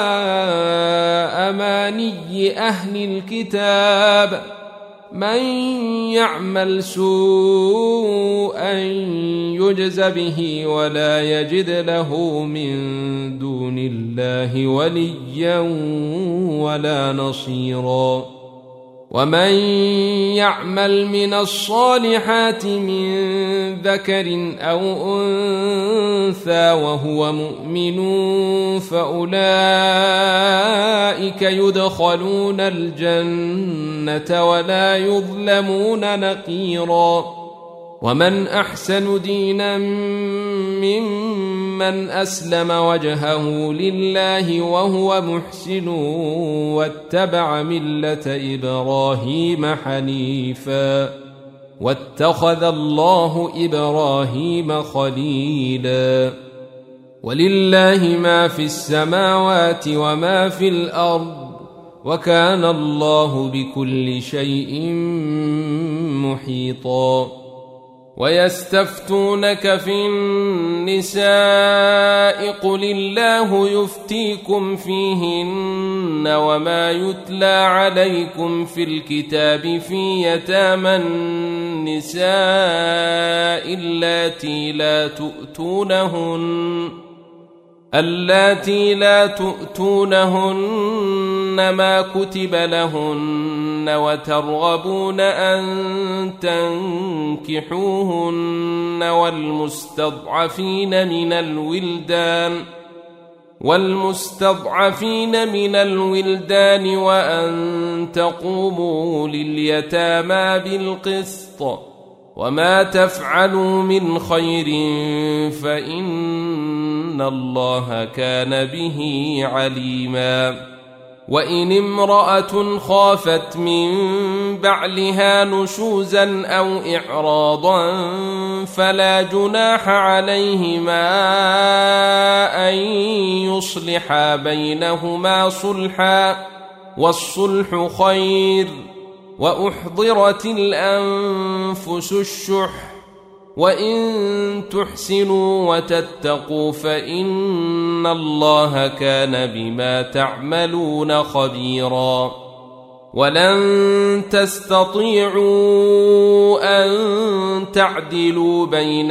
أماني أهل الكتاب من يعمل سوءا يجز به ولا يجد له من دون الله وليا ولا نصيرا. ومن يعمل من الصالحات من ذكر أو أنثى وهو مؤمن فأولئك يدخلون الجنة ولا يظلمون نقيرا. ومن أحسن دينا ممن أسلم وجهه لله وهو محسن واتبع ملة إبراهيم حنيفا واتخذ الله إبراهيم خليلا. ولله ما في السماوات وما في الأرض وكان الله بكل شيء محيطا. ويستفتونك في النساء قل الله يفتيكم فيهن وما يتلى عليكم في الكتاب في يتامى النساء اللاتي لا تؤتونهن اللاتي لا تؤتونهن ما كتب لهن وترغبون أن تنكحوهن والمستضعفين من الولدان والمستضعفين من الولدان وأن تقوموا لليتامى بالقسط وما تفعلوا من خير فإن الله كان به عليما وإن امرأة خافت من بعلها نشوزا أو إعراضا فلا جناح عليهما أن يصلحا بينهما صلحا والصلح خير وأحضرت الأنفس الشح وإن تحسنوا وتتقوا فإن الله كان بما تعملون خبيرا ولن تستطيعوا أن تعدلوا بين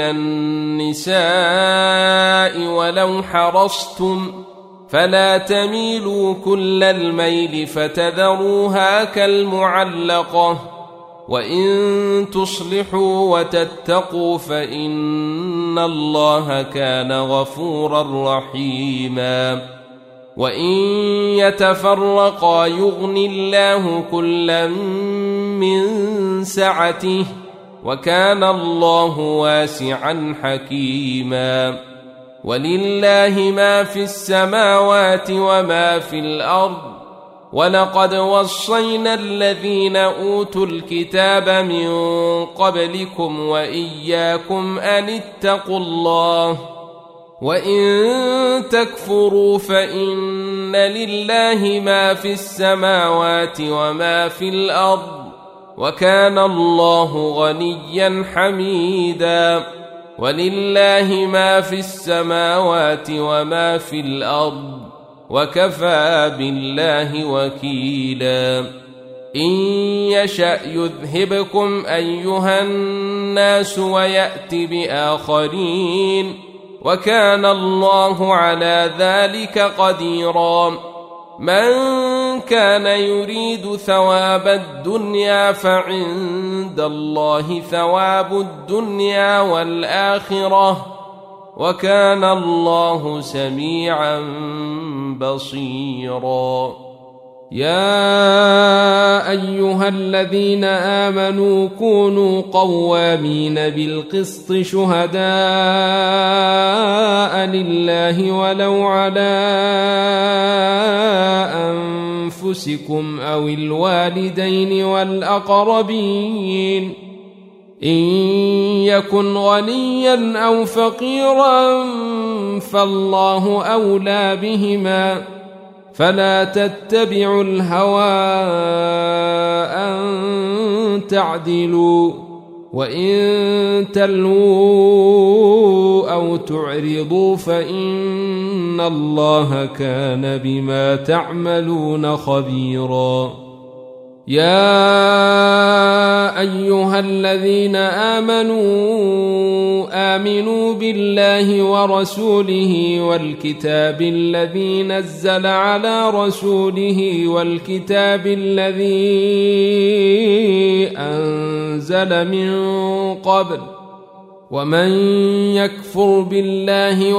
النساء ولو حرصتم فلا تميلوا كل الميل فتذروها كالمعلقة وإن تصلحوا وتتقوا فإن الله كان غفورا رحيما وإن يتفرقا يغن الله كلا من سعته وكان الله واسعا حكيما ولله ما في السماوات وما في الأرض ولقد وصينا الذين أوتوا الكتاب من قبلكم وإياكم أن اتقوا الله وإن تكفروا فإن لله ما في السماوات وما في الأرض وكان الله غنيا حميدا ولله ما في السماوات وما في الأرض وكفى بالله وكيلا إن يشأ يذهبكم أيها الناس ويأت بآخرين وكان الله على ذلك قديرا من كان يريد ثواب الدنيا فعند الله ثواب الدنيا والآخرة وكان الله سميعا بصيرا يا أيها الذين آمنوا كونوا قوامين بالقسط شهداء لله ولو على أنفسكم أو الوالدين والأقربين إن يكن غنيا أو فقيرا فالله أولى بهما فلا تتبعوا الهوى أن تعدلوا وإن تلووا أو تعرضوا فإن الله كان بما تعملون خبيرا يا أيها الذين آمنوا آمنوا بالله ورسوله والكتاب الذي نزل على رسوله والكتاب الذي أنزل من قبل ومن يكفر بالله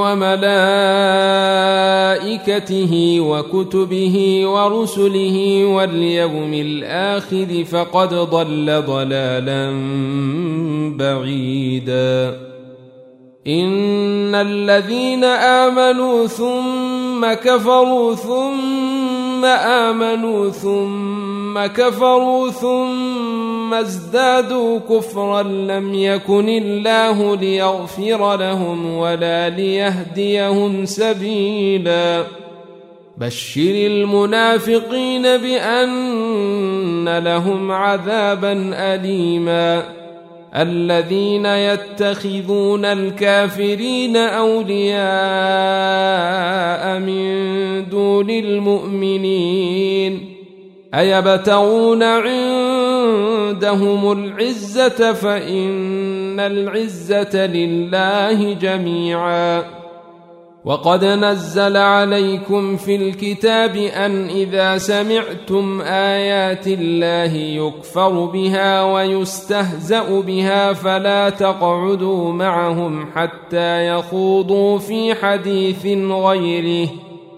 وملائكته وكتبه ورسله واليوم الآخر فقد ضل ضلالا بعيدا إن الذين آمنوا ثم كفروا ثم آمنوا ثم كفروا ثم ازدادوا كفرا لم يكن الله ليغفر لهم ولا ليهديهم سبيلا بشر المنافقين بأن لهم عذابا أليما الذين يتخذون الكافرين أولياء من دون المؤمنين أيبتغون عندهم العزة فإن العزة لله جميعا وقد نزل عليكم في الكتاب أن إذا سمعتم آيات الله يكفر بها ويستهزأ بها فلا تقعدوا معهم حتى يخوضوا في حديث غيره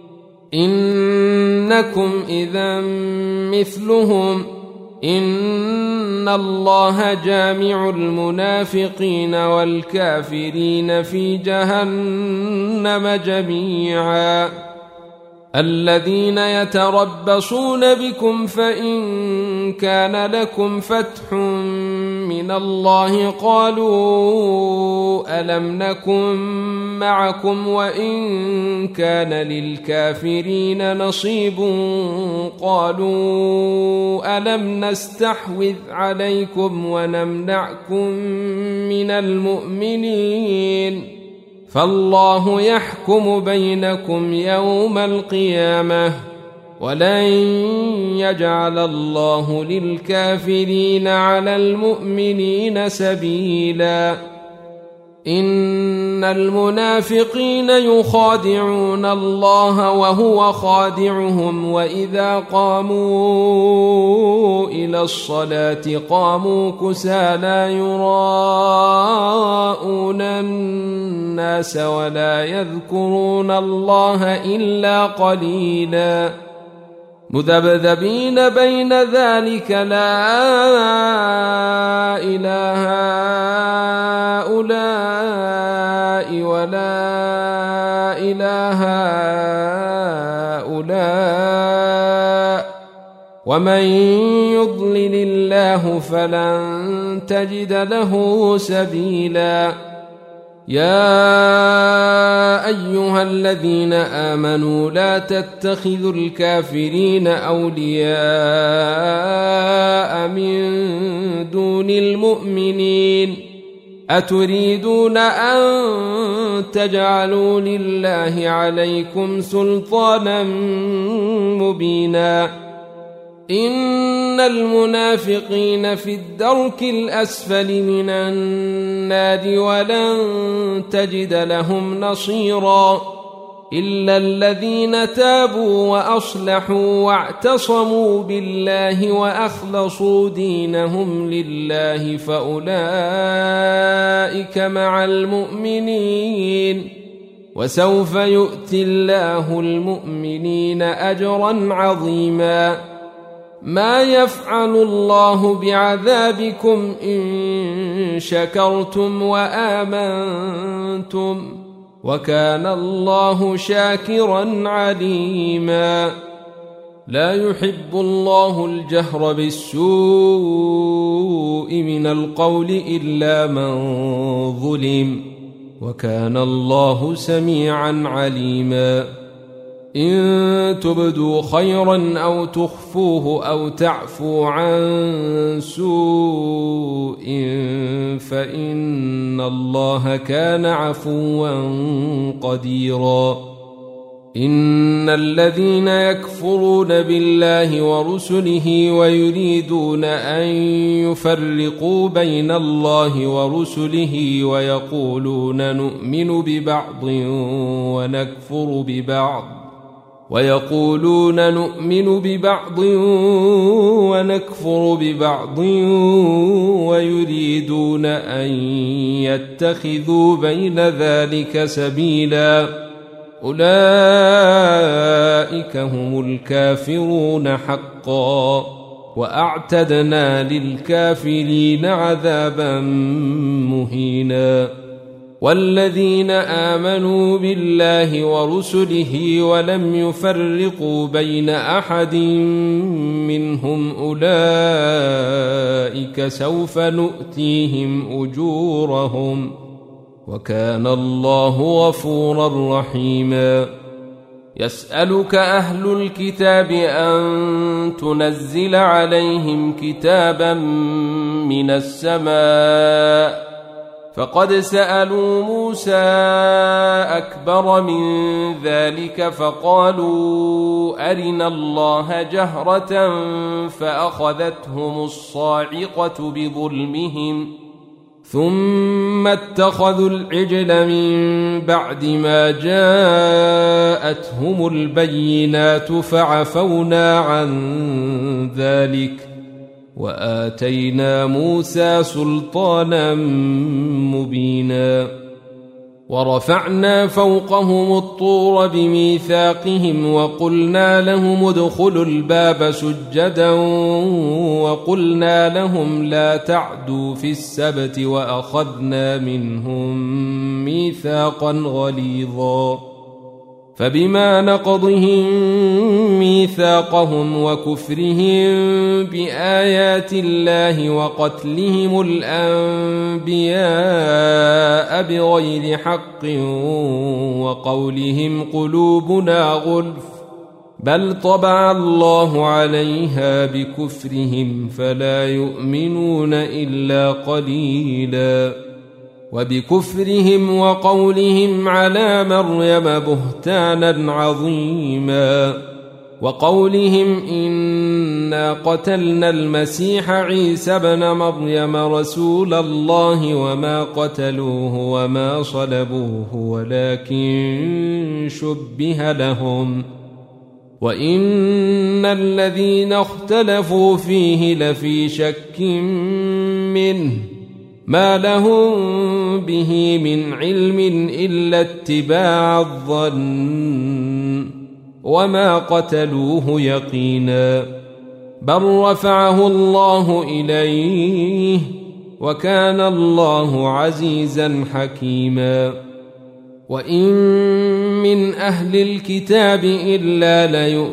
إنكم إذا مثلهم إن الله جامع المنافقين والكافرين في جهنم جميعا الذين يتربصون بكم فإن كان لكم فتح من الله قالوا ألم نكن معكم وإن كان للكافرين نصيب قالوا ألم نستحوذ عليكم ونمنعكم من المؤمنين فالله يحكم بينكم يوم القيامة ولن يجعل الله للكافرين على المؤمنين سبيلا إن المنافقين يخادعون الله وهو خادعهم وإذا قاموا إلى الصلاة قاموا كسالى يراءون الناس ولا يذكرون الله إلا قليلا مذبذبين بين ذلك لا إله هؤلاء ولا إله هؤلاء ومن يضلل الله فلن تجد له سبيلا يا أيها الذين آمنوا لا تتخذوا الكافرين أولياء من دون المؤمنين أتريدون أن تجعلوا لله عليكم سلطانا مبينا إن المنافقين في الدرك الأسفل من النار ولن تجد لهم نصيرا إلا الذين تابوا وأصلحوا واعتصموا بالله وأخلصوا دينهم لله فأولئك مع المؤمنين وسوف يؤتي الله المؤمنين أجرا عظيما ما يفعل الله بعذابكم إن شكرتم وآمنتم وكان الله شاكرا عليما لا يحب الله الجهر بالسوء من القول إلا من ظلم وكان الله سميعا عليما إن تبدوا خيرا أو تخفوه أو تعفوا عن سوء فإن الله كان عفوا قديرا إن الذين يكفرون بالله ورسله ويريدون أن يفرقوا بين الله ورسله ويقولون نؤمن ببعض ونكفر ببعض ويقولون نؤمن ببعض ونكفر ببعض ويريدون أن يتخذوا بين ذلك سبيلا أولئك هم الكافرون حقا وأعتدنا للكافرين عذابا مهينا والذين آمنوا بالله ورسله ولم يفرقوا بين أحد منهم أولئك سوف نؤتيهم أجورهم وكان الله غفورا رحيما يسألك أهل الكتاب أن تنزل عليهم كتابا من السماء فقد سألوا موسى أكبر من ذلك فقالوا أرنا الله جهرة فأخذتهم الصاعقة بظلمهم ثم اتخذوا العجل من بعد ما جاءتهم البينات فعفونا عن ذلك وآتينا موسى سلطانا مبينا ورفعنا فوقهم الطور بميثاقهم وقلنا لهم ادخلوا الباب سجدا وقلنا لهم لا تعدوا في السبت وأخذنا منهم ميثاقا غليظا فبما نقضهم ميثاقهم وكفرهم بآيات الله وقتلهم الأنبياء بغير حق وقولهم قلوبنا غلف بل طبع الله عليها بكفرهم فلا يؤمنون إلا قليلا وبكفرهم وقولهم على مريم بهتانا عظيما وقولهم إنا قتلنا المسيح عيسى بن مريم رسول الله وما قتلوه وما صلبوه ولكن شبه لهم وإن الذين اختلفوا فيه لفي شك منه ما لهم به من علم إلا اتباع الظن وما قتلوه يقينا بل رفعه الله إليه وكان الله عزيزا حكيما وإن من أهل الكتاب إلا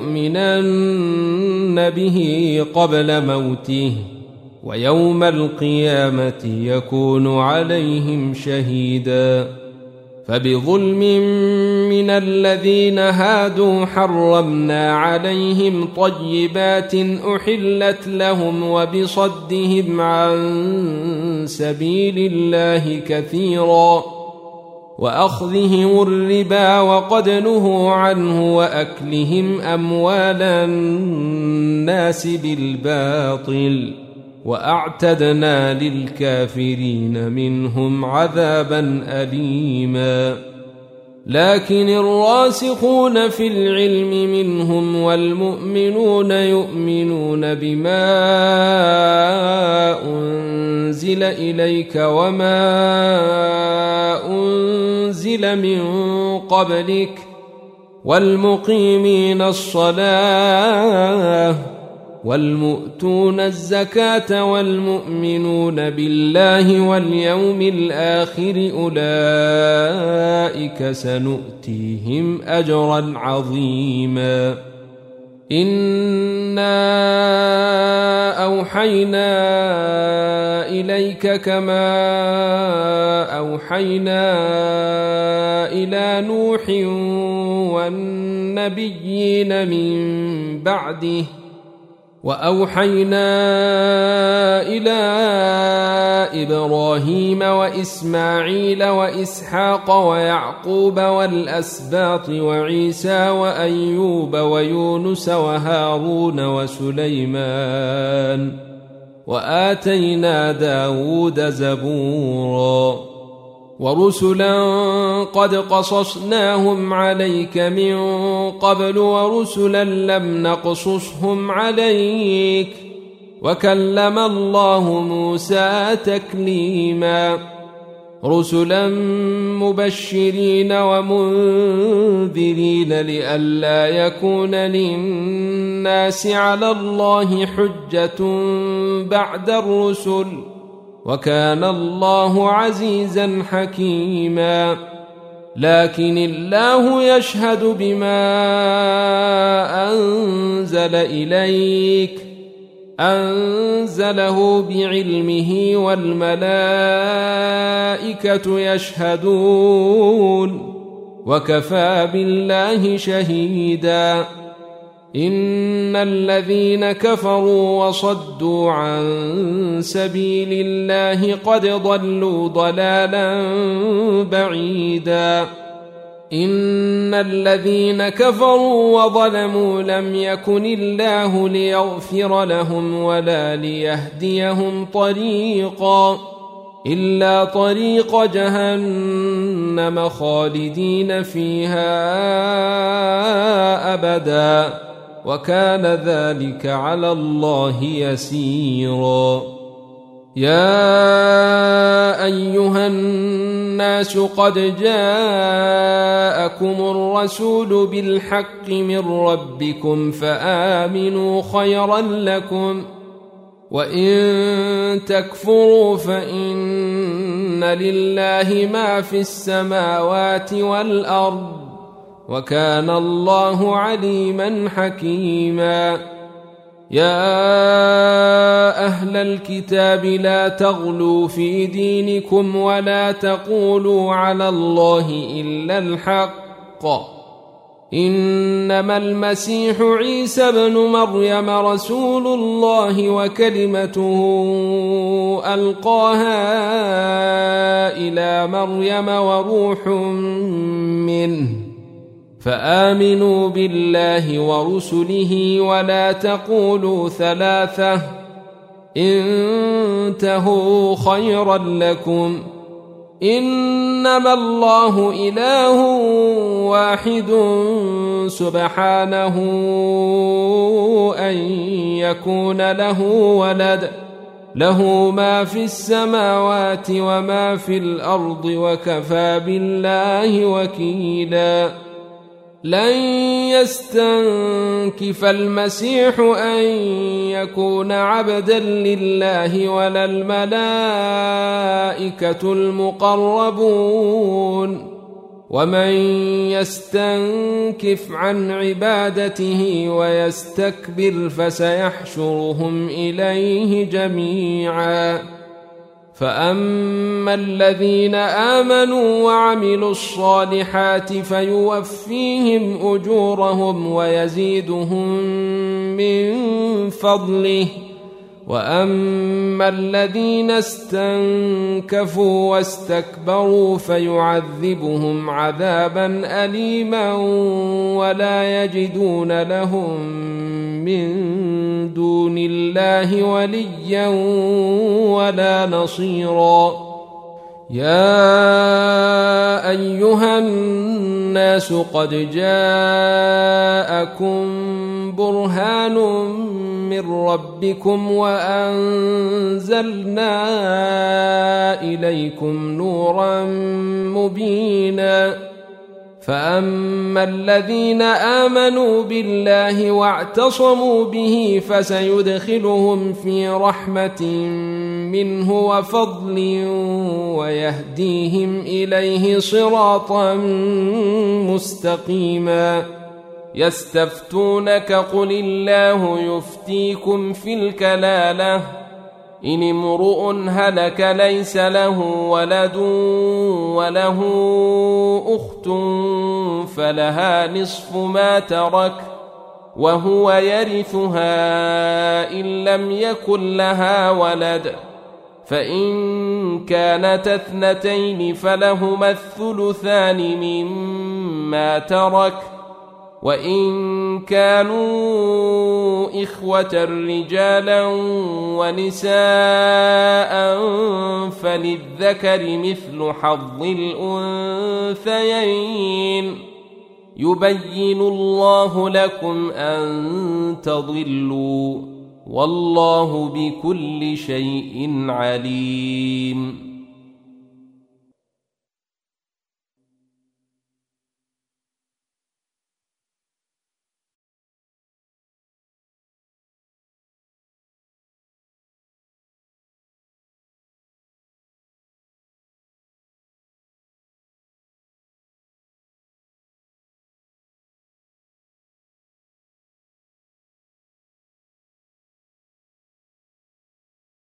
ليؤمنن به قبل موته ويوم القيامة يكون عليهم شهيدا فبظلم من الذين هادوا حرمنا عليهم طيبات أحلت لهم وبصدهم عن سبيل الله كثيرا وأخذهم الربا وقد نهوا عنه وأكلهم أموال الناس بالباطل وأعتدنا للكافرين منهم عذابا أليما لكن الراسخون في العلم منهم والمؤمنون يؤمنون بما أنزل إليك وما أنزل من قبلك والمقيمين الصلاة والمؤتون الزكاة والمؤمنون بالله واليوم الآخر أولئك سنؤتيهم أجرا عظيما إنا أوحينا إليك كما أوحينا إلى نوح والنبيين من بعده وأوحينا إلى إبراهيم وإسماعيل وإسحاق ويعقوب والأسباط وعيسى وأيوب ويونس وهارون وسليمان وآتينا داود زبورا ورسلا قد قصصناهم عليك من قبل ورسلا لم نقصصهم عليك وكلم الله موسى تكليما رسلا مبشرين ومنذرين لئلا يكون للناس على الله حجة بعد الرسل وكان الله عزيزا حكيما لكن الله يشهد بما أنزل إليك أنزله بعلمه والملائكة يشهدون وكفى بالله شهيدا. إن الذين كفروا وصدوا عن سبيل الله قد ضلوا ضلالا بعيدا. إن الذين كفروا وظلموا لم يكن الله ليغفر لهم ولا ليهديهم طريقا إلا طريق جهنم خالدين فيها أبدا، وكان ذلك على الله يسيرا. يا أيها الناس قد جاءكم الرسول بالحق من ربكم فآمنوا خيرا لكم، وإن تكفروا فإن لله ما في السماوات والأرض، وكان الله عليما حكيما. يا أهل الكتاب لا تغلوا في دينكم ولا تقولوا على الله إلا الحق، إنما المسيح عيسى بن مريم رسول الله وكلمته ألقاها إلى مريم وروح منه، فآمنوا بالله ورسله ولا تقولوا ثلاثة، انتهوا خيرا لكم، إنما الله إله واحد سبحانه أن يكون له ولد، له ما في السماوات وما في الأرض، وكفى بالله وكيلا. لن يستنكف المسيح أن يكون عبدا لله ولا الملائكة المقربون، ومن يستنكف عن عبادته ويستكبر فسيحشرهم إليه جميعا. فأما الذين آمنوا وعملوا الصالحات فيوفيهم أجورهم ويزيدهم من فضله، وأما الذين استنكفوا واستكبروا فيعذبهم عذابا أليما ولا يجدون لهم من دون الله وليا ولا نصيرا. يا أيها الناس قد جاءكم برهان من ربكم وأنزلنا إليكم نورا مبينا. فأما الذين آمنوا بالله واعتصموا به فسيدخلهم في رحمة منه وفضل ويهديهم إليه صراطا مستقيما. يستفتونك قل الله يفتيكم في الكلالة، إن امرؤ هلك ليس له ولد وله أخت فلها نصف ما ترك وهو يرثها إن لم يكن لها ولد، فإن كانت اثنتين فلهما الثلثان مما ترك، وإن كانوا إخوة رجالا ونساء فللذكر مثل حظ الأنثيين، يبين الله لكم أن تضلوا، والله بكل شيء عليم.